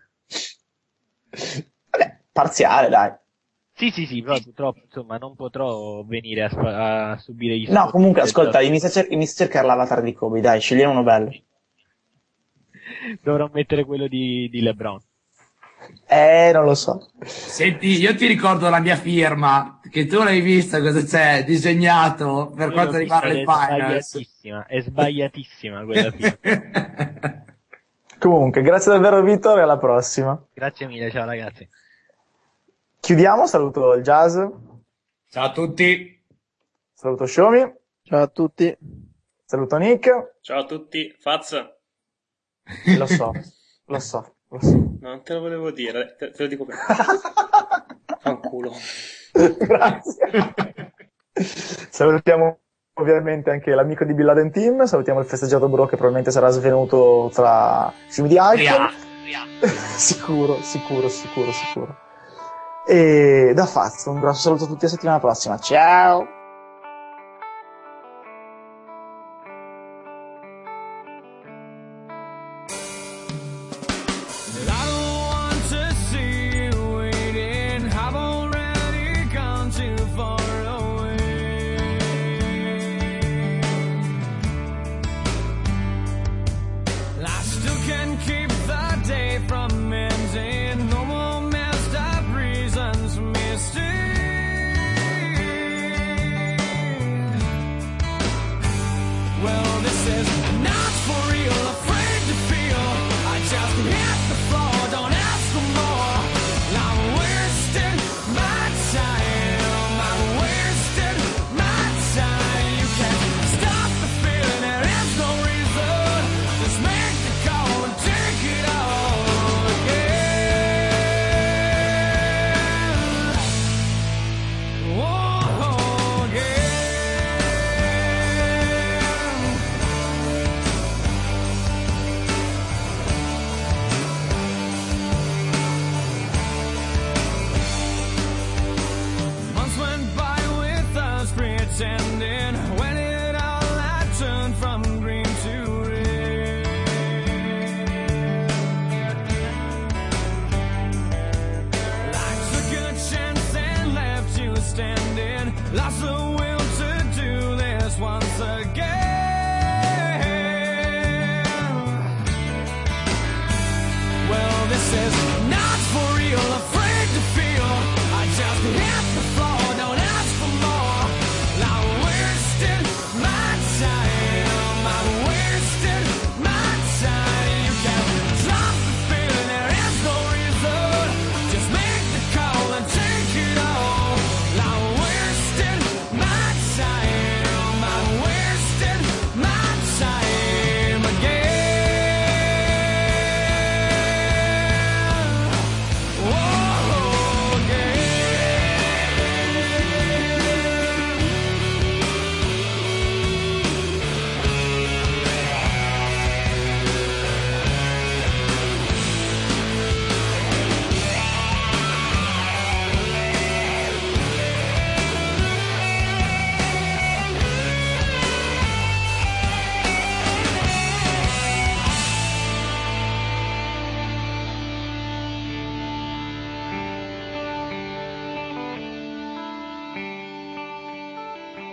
Vabbè, parziale, dai. Sì, sì, sì, però purtroppo, insomma, non potrò venire a, spa- a subire gli No, scontri comunque, del ascolta, gioco. inizia a, cer- inizia a cercare l'avatar di Kobe, dai, scegliamo uno bello. Dovrò mettere quello di, di LeBron. Eh, non lo so. Senti, io ti ricordo la mia firma, che tu l'hai vista, cosa c'è disegnato per Io quanto l'ho riguarda vista, le è finals. sbagliatissima, è sbagliatissima quella firma. Comunque, grazie davvero, Vittor, e alla prossima. Grazie mille, ciao ragazzi. Chiudiamo, saluto il Jazz, Ciao a tutti. saluto Shomi, Ciao a tutti. saluto Nick. Ciao a tutti, Faz. Lo so, lo so, lo so. No, non te lo volevo dire, te, te lo dico per fanculo. Grazie. Salutiamo ovviamente anche l'amico di Bin Laden Team, salutiamo il festeggiato bro che probabilmente sarà svenuto tra fiumi di alcol. Sicuro, sicuro, sicuro, sicuro. E da Faz, un grosso saluto a tutti, a settimana prossima. Ciao! I don't want to see you waiting. I've already gone too far away. I still can keep the day from ending. No more messed up reasons for me to stay. Well, this is not for real, afraid to feel. I just hit the floor, don't ask for more. I'm wasting my time, I'm wasting my time. You can't stop the feeling, there is no reason. Just make the call and take it all again. Whoa, again. Months went by with us pretending. When it all had turned from green to red. I took a chance and left you standing. Lost the will to do this once again. Well, this is not for real, afraid to feel. I just hit the floor, don't ask for more. I wasted my time, I wasted my time. You can't stop the feeling, there is no reason. Just make the call and take it all. I wasted my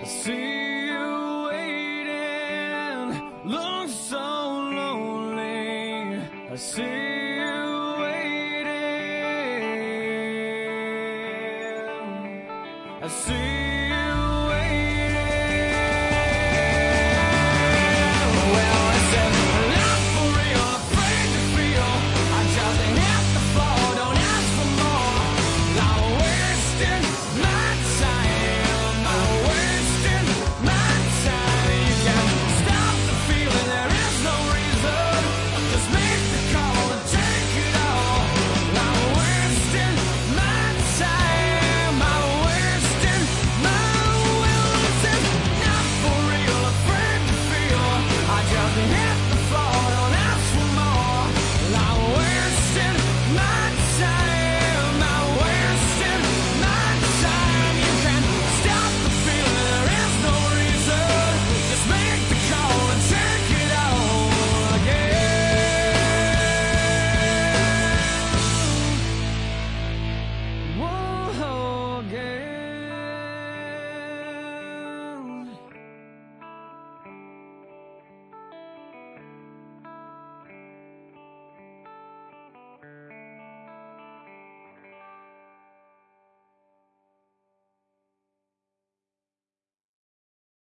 I see you waiting, look so lonely. I see you waiting. I see